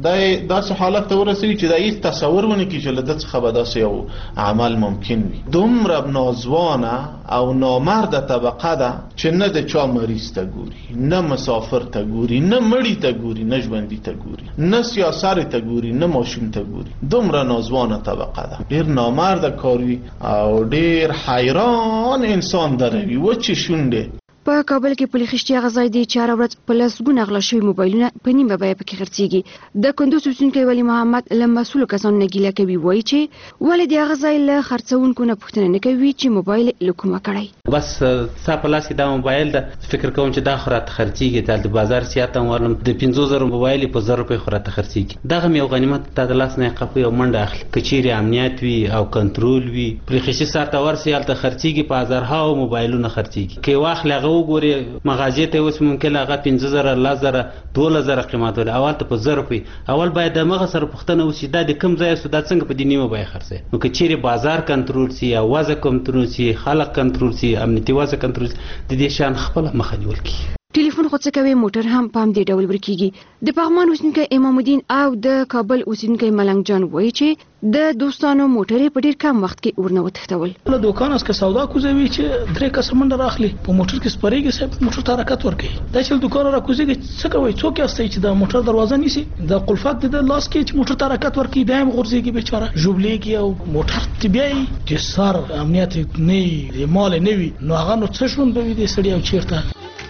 داسې حالت ته ورسوي چې دا هیڅ تصور ونه کړي چې له ده څخه به داسې یو عمل ممکن وي. دومره نازوانه او نامرده طبقه ده چې نه د چا مریض ته ګوري، نه مسافر ته ګوري، نه مړی ته ګوري، نه ژوندي ته ګوري، نه سیاسر ته ګوري، نه ماشوم ته ګوري. دومره نازوانه طبقه ده، ډیر نامرده کار وي او ډیر حیران انسان دروي وچې شونډې. په کابل کې پولي خشتي غځای دی چې هره ورځ په لسګونه غلا شوي موبایلونه په نیمه بیه پکې خرڅېږي. د کندوز اوسیدونکی ولی محمد له مسؤلو کسانو نه ګیله کوي، وایي چې ولې د هغه ځای له خرڅوونکو نه پوښتنه نه کوي چې موبایل له کومه کړی. بس ستا په لاس کې دا موبایل ده، فکر کوم چې دا خو راته خرڅېږي، دا د بازار سیاته هم ورلم د 50,000 موبایل په 1,000 روپۍ خو راته خرڅېږي. دغه مې یو غنیمت تا د لاس نه یې قپوي او منډه اخلي. که چیرې امنیت وي او کنټرول وي، پولي خشتي سر ته ورسي هلته خرڅېږي، په هزارهاو موبایلونه خرڅېږي. که یې واخلې هغه وګورې مغازې ته اوس ممکن هغه 15,000 10,000 12,000 قیمت ولري، اول ته په 1,000 روپۍ. اول باید د مغه سره پوښتنه وشي دا د کوم ځای سو، دا څنګه په دې نیمه بیه خرڅوي. نو که چیرې بازار کنټرول سي او وضع کنټرول سي، خلک کنټرول سي، امنیتي وضع کنټرول سي، د دې شان خپل مخه نیول کیږي. ټلیفون خو څه کوي، موټر هم په همدې ډول ورکیږي. د پغمان اوسیدونکی امام الدین او د کابل اوسیدونکی ملنګ جان وایي چې د دوستانو موټرې په ډیر کم وخت کې ورنه وتښتول. له دوکان څخه سودا کوزوي چې 3 کس منډه راخلي، په موټر کې سپریږي، صاحب موټر ته حرکت ورکوي. دا چې دوکان را کوزيږي څه کوي، څوک یاستئ چې د موټر دروازه نیسي، د قلفات د لاس کې چې موټر ته حرکت ورکوي، بیا هم غورځيږي بیچاره ژوبلېږي او موټر طبيعي چې سر امنیت نه مال نه وي، نو هغه نو څه شون به وي د سړی او چیرته.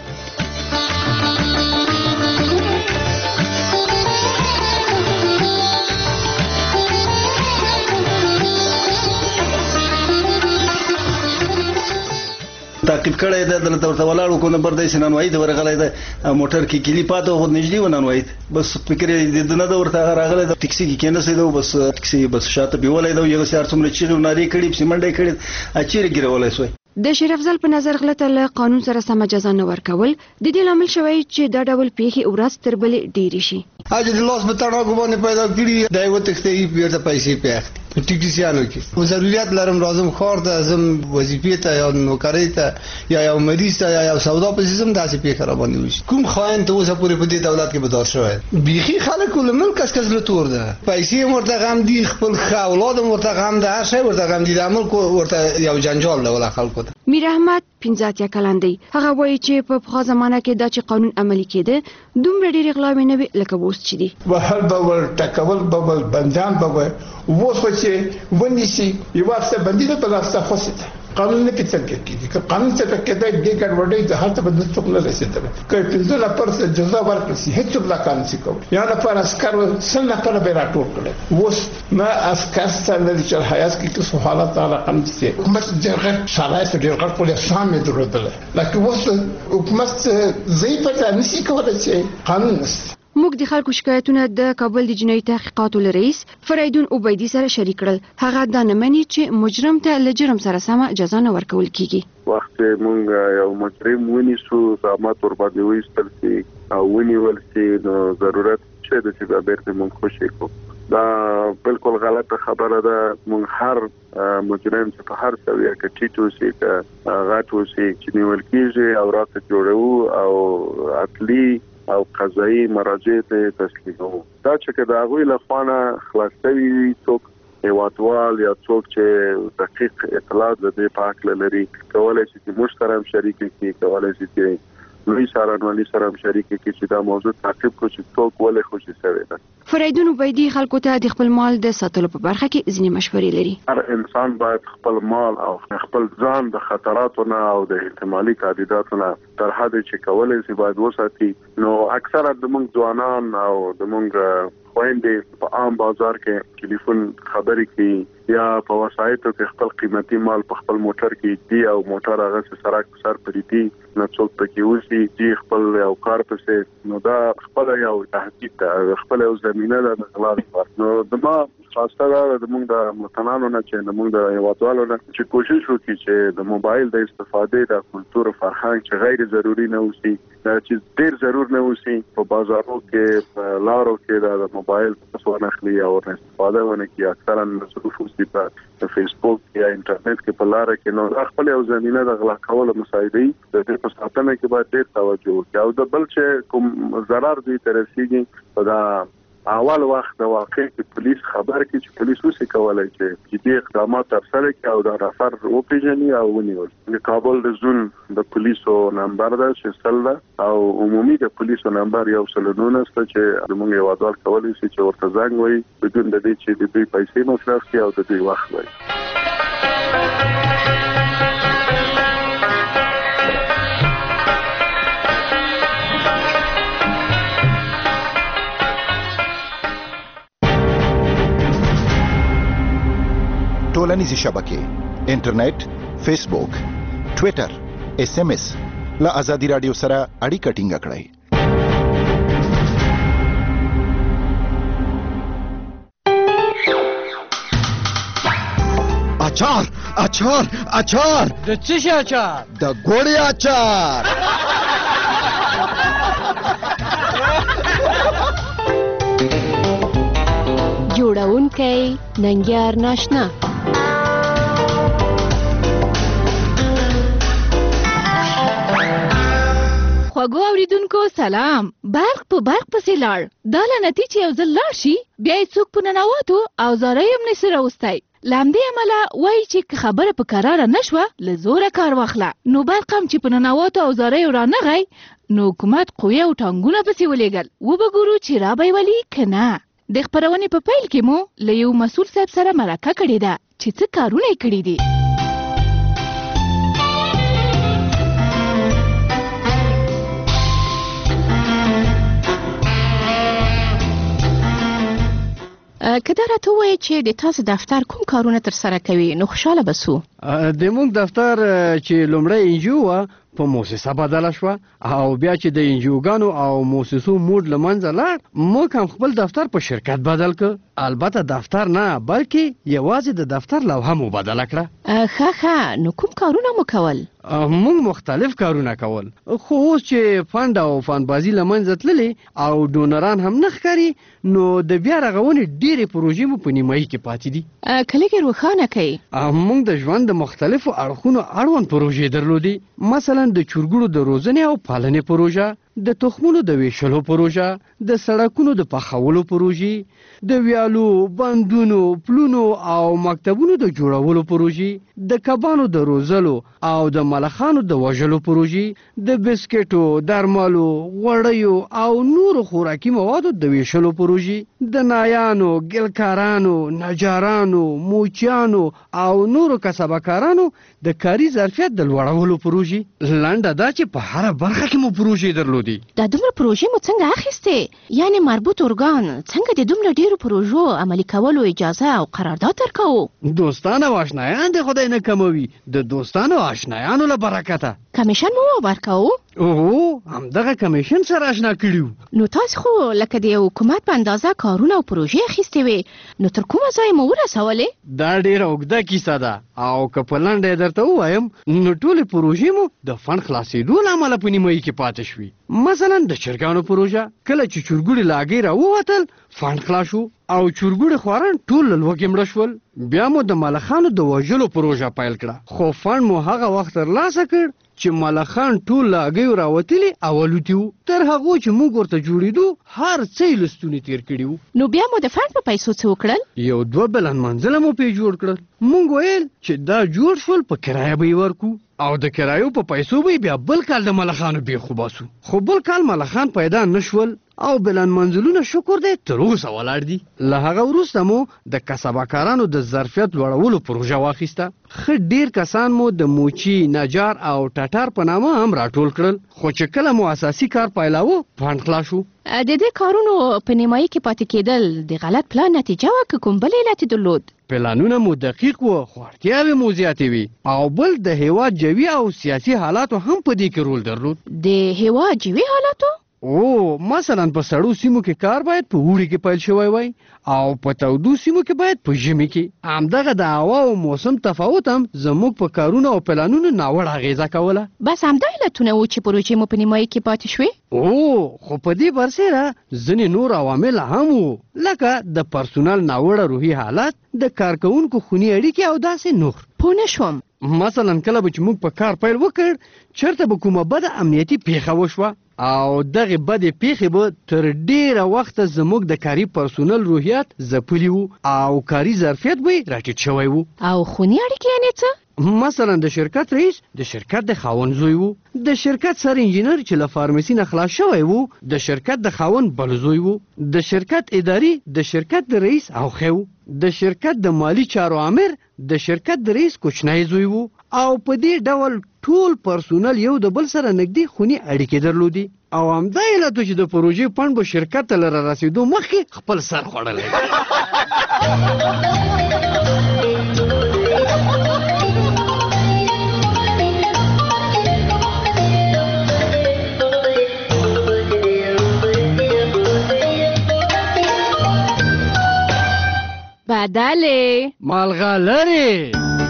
تعقیب کړی ده دلته ورته ولاړو کو نمبر دی سنن وای د ورغلای ده موټر کې کلی پاتو خو نږدې ونن وای بس فکر دې د نه د ورته راغلی د ټیکسي کې کېنه سیدو بس ټیکسي بس شاته بیولای دا یو سار څومره چیرې ناری کړي سیمنډای کړي اچیر ګرولای سوی. د شریف افضل په نظر غلطه له قانون سره سم جزا نه ورکول د دې لامل شوی چې دا ډول پیښې ورځ تر بلې ډېرې شي. اج د لاس بتاړه کومه پیدا کړی دا یو تختې پیرته پیسې پیاخت ټیکسیانو کې و ضرورت لرم لازم خور د اعظم وظیفې ته یا نوکری ته یا یو مریض ته یا سودا په سیستم داسې پیښه را باندې وشي. کوم خاين ته اوسه پورې په دې دولت کې بدار شوی بيخي خلک ولمل کس له تور ده پیسې مرته غم دي خپل اولاد مرته غم ده هر شی ورته غم دي د عمل کو ورته یو جنجال له ولا خلکو ته. میر احمد 15 کلن دی. هغه وایي چې په پخوا زمانه کې دا چې قانون عملي کېده دومره ډېرې غلاوې نه وي لکه اوس چې دي. وهل بول ټکول بول بندان بول ووس چې ونیسي یو څه بندي په لاس ته خوسته قانون نه پیڅل کېږي که قانون څه کېدای د ګډوډۍ د هلته بد څوک نه رسیدل که پنځه نفر څه جزا ورکړي هیڅ څوک لا قانون څه کوي یا نفر عسكر سل نفر به راټول کړي ووس ما عسكر سره د چل حیات کې څه حالات رقم دي حکومت دغه شرایط ډېر غټ کولې سامې درودل لکه ووس حکومت ضعیفه ده نشي کولای چې قانون نشي. موږ د خلکو شکایتونه د کابل د جنایي تحقیقاتو رئیس فریدون عبیدی سره شریک کړل. هغه دا نه مني چې مجرم ته له جرم سره سمه جزا نه ورکول کیږي. وخت موږ یو مجرم ونیسو زعامت ور باندې وایستل شي او ونیول شي نو ضرورت شته چې بیرته موږ خوشی کو. دا بالکل غلطه خبره ده. موږ هر مجرم چې په هر څه یې کټیټو سي که غاټو سي چې نیول کیږي او راته جوړو او عقلي او قضایي مراجع ته تسلیمو. دا چې دا غوي له خوانه خلاصوي څوک هیوادوال یا څوک چې دقیق اطلاعات د دې پاک لري کولای شي چې مشترم شریک کړي کولای شي چې لوی سارنوالي سره شریک کړي چې دا موضوع تعقیب کړي چې څوک ولې خوشي شوی ده. فریدون عبیدی خلکو ته د خپل مال د ساتلو په برخه کې ځینې مشورې لري. هر انسان باید خپل مال او خپل ځان د خطراتو نه او د احتمالي کارداتو نه تر حد چې کولای شي باید وساتي. نو اکثره د موږ ځوانان او د موږ خويندې په عام بازار کې ټلیفون خبرې کوي یا په وسایتو کې خپل قیمتي مال په خپل موټر کې دی او موټر هغه سره سر پریدي نه څوک پکې وسی چې خپل یو کار پسې نو دا خپل یو تحقیق ده خپل یو زمينه ده غلا نو دما درخواسته ده زموږ د متنانو نه چې زموږ د هیوادوالو نه چې کوشش وکړي چې د موبایل د استفادې د کلتور او فرهنګ چې غیر ضروري نه اوسي چې ډیر ضرور نه اوسي په بازارو کې په لارو کې د موبایل څخه نخلي او استفاده ونه کوي اکثرا مصروف اوسي په فیسبوک یا انټرنیټ کې په لار کې نو خپل یو زمينه د غلا کولو مسایدي د دې په ساتنه کې باید ډیر توجه وکړي او د بل چې کوم ضرر دی ترسيږي په اول وخت د واقع کې پولیس خبر کې چې پولیس وسې کولای چې جدي اقدامات ترسره کړي او د رافر وپیژني او ونیول د کابل د زون د پولیسو نمبر ده چې سل او عمومي د پولیسو نمبر یو سلونونه ست چې موږ یو ډول کولای شي چې ورته زنګ وي بدون د دې چې د دوی پیسې مصرف کړي او د دوی وخت وي ټولنیزې شبکې انټرنیټ، فیسبوک، ټوئیټر، SMS له ازادي رادیو سره اړیکه ټینګه کړئ. اچار اچار اچار د څه شي اچار؟ د ګوړې اچار. جوړونکی ننګیار ناشنا. خوږو اوریدونکو سلام. برق په برق پسې لاړ. دا لعنتي چې یو ځل لاړ شي بیا یې څوک په ننواتو او زارۍ هم نسي راوستی. له همدې امله وایي چې خبره په کراره نه شوه له زوره کار واخله. نو برق هم چې په ننواتو او زاریو رانغی نو حکومت قوې او ټانګونه پسې ولېږل. وبه چې را به یې ولي که نه. د خپرونې په پیل کې مو له یو مسؤل صاحب سره مرکه کړې ده چې څه کارونه یې کړي دي. که دا راته ووایې چې د تاسو دفتر کوم کارونه ترسره کوي نو خوشحاله به سو. د موږ دفتر چې لومړی انجیو وه په موسسه بدله شوه او بیا چې د انجیوګانو او موسسو موډ له منځه لاړ موږ هم خپل دفتر په شرکت بدل کړ. البته دفتر نه بلکې یوازې د دفتر لوحه مو بدله کړه. ښه نو کوم کارونه مو کول؟ موږ مختلف کارونه کول خو اوس چې فند او فندبازي له منځه تللې او ډونران هم نه ښکاري نو د بیا رغونې ډېرې پروژې مو په نیمایي کې پاتې دي. که لږ یې روښانه کوي. موږ د ژوند د مختلفو اړخونو اړوند پروژې درلودې. مثلا د چرګوړو د روزنې او پالنې پروژه، د تخمونو د ویشلو پروژه، د سړکونو د پخولو پروژې، د ویالو، بندونو، پلونو او مکتبونو د جوړولو پروژې، د کبانو د روزلو او د ملخانو د وژلو پروژې، د بسکټو، درملو، غوړیو او نورو خوراکي موادو د ویشلو پروژې، د نایانو، ګلکارانو، نجارانو، موچیانو او نورو کسبکارانو د کاري ظرفیت د لوړولو پروژې. لنډه دا چې په هره برخه کې مو پروژې درلودې. دا دومره پروژې مو څنګه اخیستې؟ یعنی مربوط ارګان څنګه د دومره ډیرو پروژو عملي کولو اجازه او قرارداد درکوو؟ دوستان او آشنایان د خدای نه کموي. د دوستانو او آشنایانو له برکته کمیشن مو ورکوو؟ همدغه کمیشن سره آشنا کړیو. نو تاسو خو لکه د یو حکومت په اندازه کارونه او پروژې اخیستې وې نو تر کومه ځای مو ورسولې؟ دا ډیره اوږده کیسه ده او که په لنډه یې درته ووایم نو ټولې پروژې مو د فنډ خلاصېدو له امله په نیمایي کې پاتې شوي. مثلا د چرګانو پروژه کله چې چرګوړي له هګۍ راووتل فنډ خلاص شو او چرګوړي خواران ټول له لوږې مړه شول. بیا مو د ملخانو د وژلو پروژه پیل کړه خو فنډ مو هغه وخت ترلاسه کړ چې ملخان ټول له هګیو راوتلي او الوتي وو. تر هغو چې موږ ورته جوړېدو هر څه یې له ستوني تېر کړي وو. نو بیا مو د فنډ په پیسو څه وکړل؟ یو 2 بلند منزله مو پې جوړ کړل. موږ ویل چې دا جوړ شول په کرایه به یې ورکو او د کرایو په پیسو به بیا بل کال د ملخانو بیخو باسو. خو بل کال ملخان پیدا نه شول او بلند منزلونه شکر دی تر اوسه ولاړ دي. له هغه وروسته مو د کسبکارانو د ظرفیت لوړولو پروژه واخیسته. ښه ډیر کسان مو د موچي، نجار او ټټر په نامه هم راټول کړل خو چې کله مو اساسي کار پیلاوه فنډ خلاص شو. د دې کارونو په نیمایي کې پاتې کېدل د غلط پلان نتیجه وه که کوم بل علت درلود؟ پلانونه مو دقیق وو خو اړتیاوې مو زیاتې وي او بل د هیواد جوي او سیاسي حالاتو هم په دې کې رول درلود. د هیواد جوي حالاتو؟ او مثلا په سړو سیمو کې کار باید په اوړي کې پیل شوی وای او په تودو سیمو کې باید په ژمي کې. همدغه د هوا او موسم تفاوت هم زموږ په کارونو او پلانونو ناوړه اغیزه کوله. بس همدا علتونه و چې پروژې مو په نیمایي کې پاتې شوې. او خو په دې برسېره ځینې نور عوامل هم وو، لکه د پرسونل ناوړه روحي حالت، د کارکوونکو خوني اړیکې او داسې نور. پوه نه شوم. مثلا کله به چې موږ په کار پیل وکړ چېرته به کومه بده امنیتي پیښه وشوه او دغه بدې پیښې به تر ډیره وخته زموږ د کاري پرسونل روحیات ځپلي وو او کاري ظرفیت به یې راټیټ شوی وو. او خوني اړیکې یعنې څه؟ مثلا د شرکت رئیس د شرکت د خاوند زوی وو، د شرکت سر انجینر چې له فارمسي نه خلاص شوی وو د شرکت د خاوند بل زوی وو، د شرکت اداري د شرکت د رئیس اخو وو، د شرکت د مالی چارو امر د شرکت د رئیس کوچنی زوی وو. او په دې ډول ټول پرسونل یو د بل سره نږدې خوني اړیکې درلودي او همدا علت چې د پروژې فنډ به شرکت ته له رسیدو مخکې خپل سر خوړلی. بدله مالغلره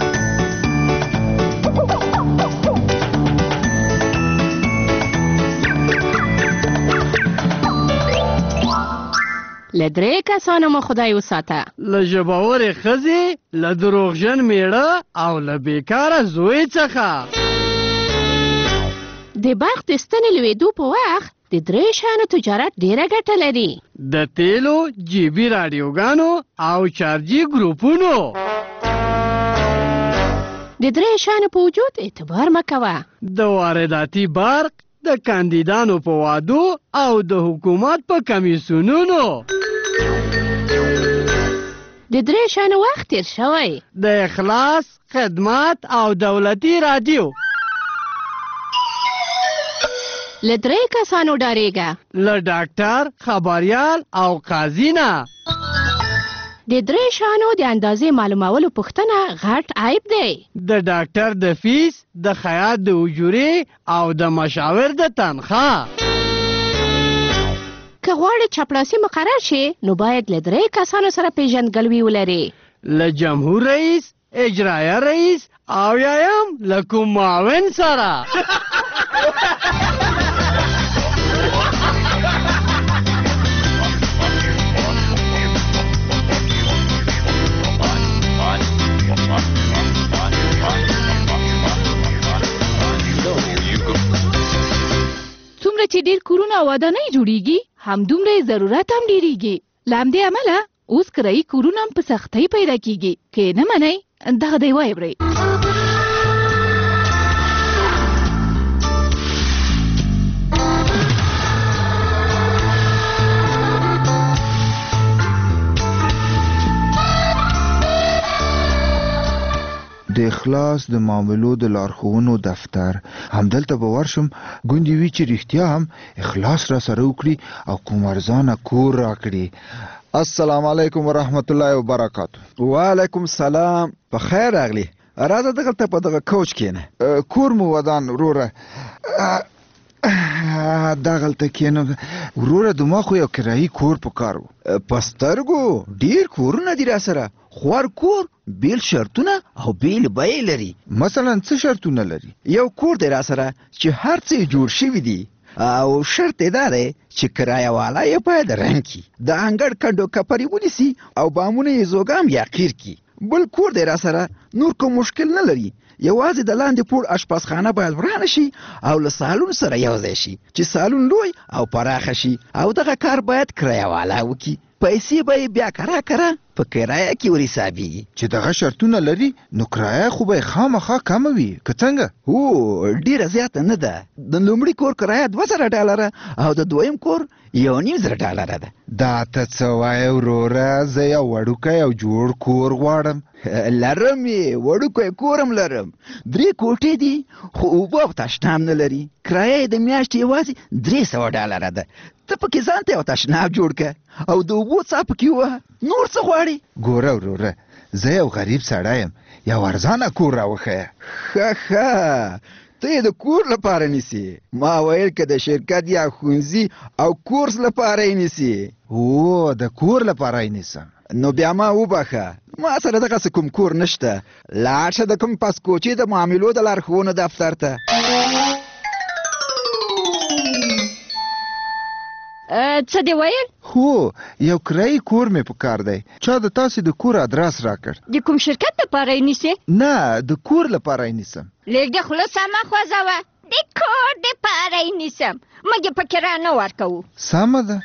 له درې کسانو مو خدای وساته، له ژباورې ښځې، له دروغجن میړه او له بیکاره زوی څخه. د باغ د ستنې لوېدو په وخت د درې شیانو تجارت ډیره ګټه لري: د تیلو، جیبي راډیوګانو او چارجي ګروپونو. د درې شیانو په وجود اعتبار مه کوه: د وارداتي برق، د کاندیدانو په وعدو او د حکومت په کمیسیونونو. د درې شیانو وخت تیر شوی: د اخلاص، خدمت او دولتي رادیو. له درې کسانو ډارېږه: له ډاکټر، خبریال او قاضي نه. د درې شیانو د اندازې معلومولو پوښتنه غټ عیب دی: د ډاکټر د فیس، د خیاط د اجورې او د مشاور د تنخواه. که غواړې چپړاسي مقرر شي نو باید له درې کسانو سره پیژندګلوي ولري: له جمهور رئیس، اجرایه رئیس او یایم له کوم معاون سره. څومره چې ډیر کورونه او ودانۍ جوړیږي همدومره ضرورت هم ډیریږي. له همدې امله اوس کرایي کورونه هم په سختۍ پیدا کیږي. که نه منئ دغه دی واورئ. د اخلاص د معاملو د لارښوونو دفتر. همدلته به ورشم ګوندې وي چې رښتیا هم اخلاص را سره وکړي او کوم ارزانه کور راکړي. السلام علیکم ورحمت الله وبرکاتو. وعلیکم سلام. په خیر راغلی. راځه دغلته په دغه کوچ کېنه. کور مو ودان وروره. دغلته کېنم وروره. دما خو یو کرایي کور په کار و. په سترګو ډیر کورونه دي را سره. خوار کور بیل شرطونه او بیل بیې لري. مثلا څه شرطونه لري؟ یو کور دی را سره چې هر څه جوړ شوي دي او شرط یې دا دی چې کرایه والا یې باید رنګ کي، د انګړ کډو کپرې ونیسي او بامونه یې زوګام یا قیر کي. بل کور دی را سره نور کوم مشکل نه لري. یوازې د لاندې پوړ اشپزخانه باید ورانه شي او له سالون سره یو ځای شي چې سالون لوی او پراخه شي او دغه کار باید کرایه والا وکړي. پیسې به یې بیا کرا په کرایه کې ورحسابېږي. چې دغه شرطونه لري نو کرایه خو به یې خامخا کمه وي که څنګه؟ هو ډېره زیاته نه ده. د لومړي کور کرایه $2,000 او د دویم کور $1,500 ده. دا ته څه وایې وروره؟ زه یو وړوکی او جوړ کور غواړم. لرم یې، وړوکی کور هم لرم. 3 کوټې دي خو اوبه او تشناب نه لري. کرایه یې د میاشتې یوازې $300 ده. ته پکې ځان ته یو تشناب جوړ که او د اوبو څاه پکې ووهه. نور څه غواړې؟ ګوره وروره، زه یو غریب سړی یم، یو ارزانه کور راوښیه. ښه ته ته د کور لپاره نیسی ما ویل که د شرکت یا ښوونځي او کورس لپاره یې نیسی او د کور لپاره یې نیسم نو بیا ما وبخه ما سره دغسې کوم کور نشته لاړ شه د کوم پاسکوچي د معاملو د لارښوونو دفتر ته څه دې ویل هو یو کرایي کور مې په کار دی چا د تاسې د کور ادرس راکړ د کوم شرکت لپاره یې نیسې نه د کور لپاره یې نیسم لږ د خوله سمه خوځوه د کور دپاره یې نیسم موږ یې په کرایه نه ورکوو سمه ده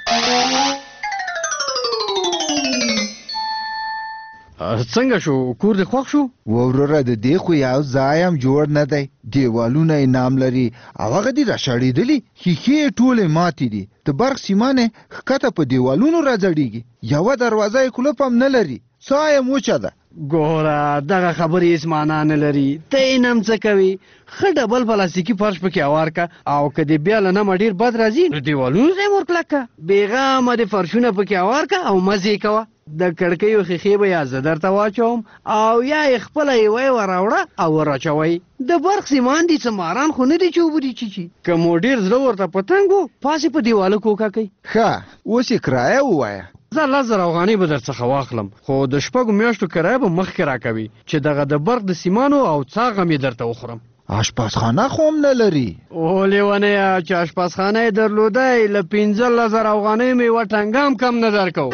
څنګه شو کور دې خوښ شو وروره د دې خو یو ځای هم جوړ نه دی دیوالونه یې نام لري او هغه دي راشړېدلي ښیښې یې ټولې ماتې دي د برق سیمان یې ښکته په دیوالونو راځړېږي یوه دروازه یې کلوپ هم نه لري ساه یې موچه ده ګوره دغه خبرې هېڅ معنا نه لري ته یې نم څه کوي ښه ډبل پلاستیکي فرش پکې هوار که او که دې بیا له نمه ډېر بد راځي نو دیوالونو ته یې ورکلک که بېغمه دې فرشونه پکې هوار که او مزې کوه د کړکیو ښیښې به یا زه درته واچوم او یا یې خپله یوه وراوړه او وراچوئ د برق سیمان دي څه ماران خو نه دي چې اوبه دي چیچي که مو ډېر زړه ورته په تنګ و پاسې په دیواله کوکه کوي ښه اوس یې کرایه ووایه زه 10,000 افغانۍ به درڅخه واخلم خو د 6 میاشتو کرایه به مخکې راکوي چې دغه د برق د سیمانو او څاغه مې درته وخورم اشپزخانه خو هم نه لري او لیونیه چې اشپزخانه یې درلودی له 15,000 افغانۍ مې یوه ټنګه هم کم نه درکو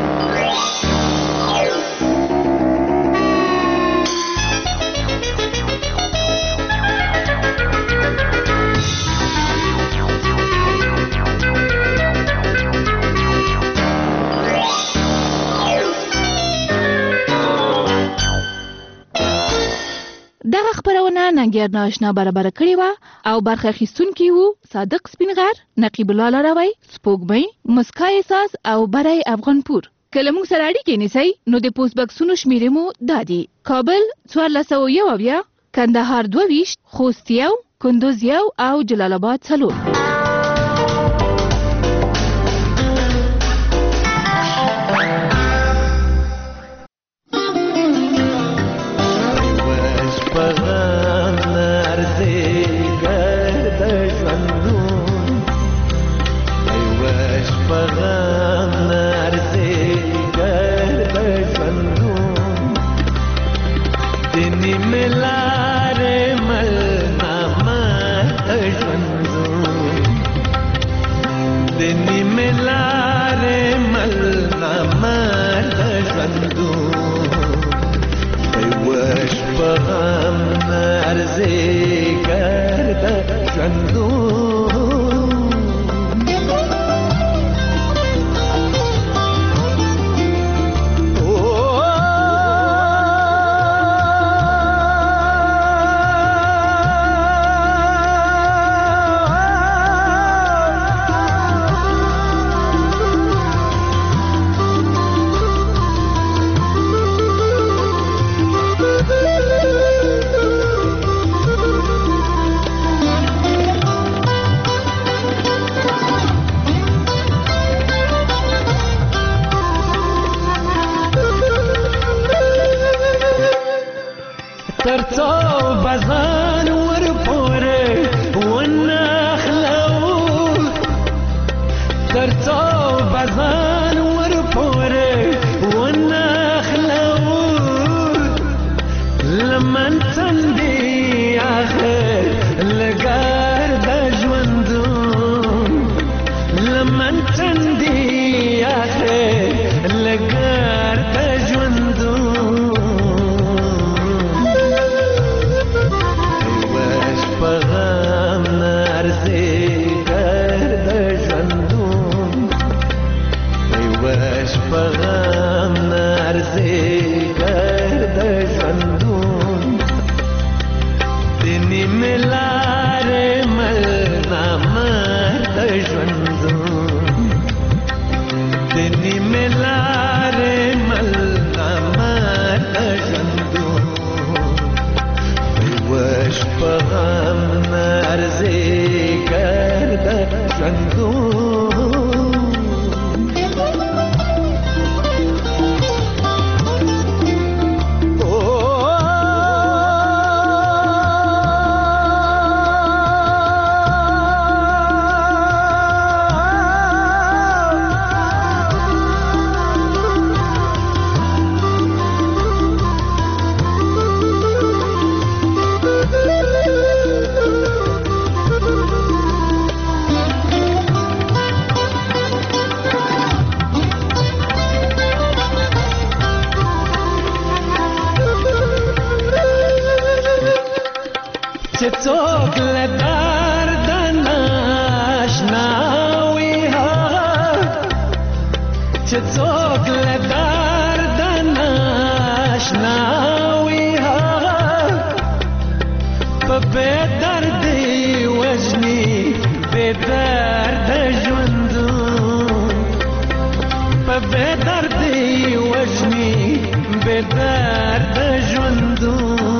دغه خبرونه ننګیار ناشنا برابر کړې وه او برخه اخیستونکي وو صادق سپینغر نقیب الله لاروی سپوږمۍ مسکا احساس او بری افغانپور که له موږ سره اړیکې نیسئ نو د پوسټ بکسونو شمیرې مو دا دي کابل 1401 کندهار 22 خوست 1 کندوز 1 او جلال آباد 4 چې څوک له درد ناشنا وي چې څوک له درد ناشنا وي په بې دردي وژني بې درده ژوندون په بې دردي وژني بې درده ژوندون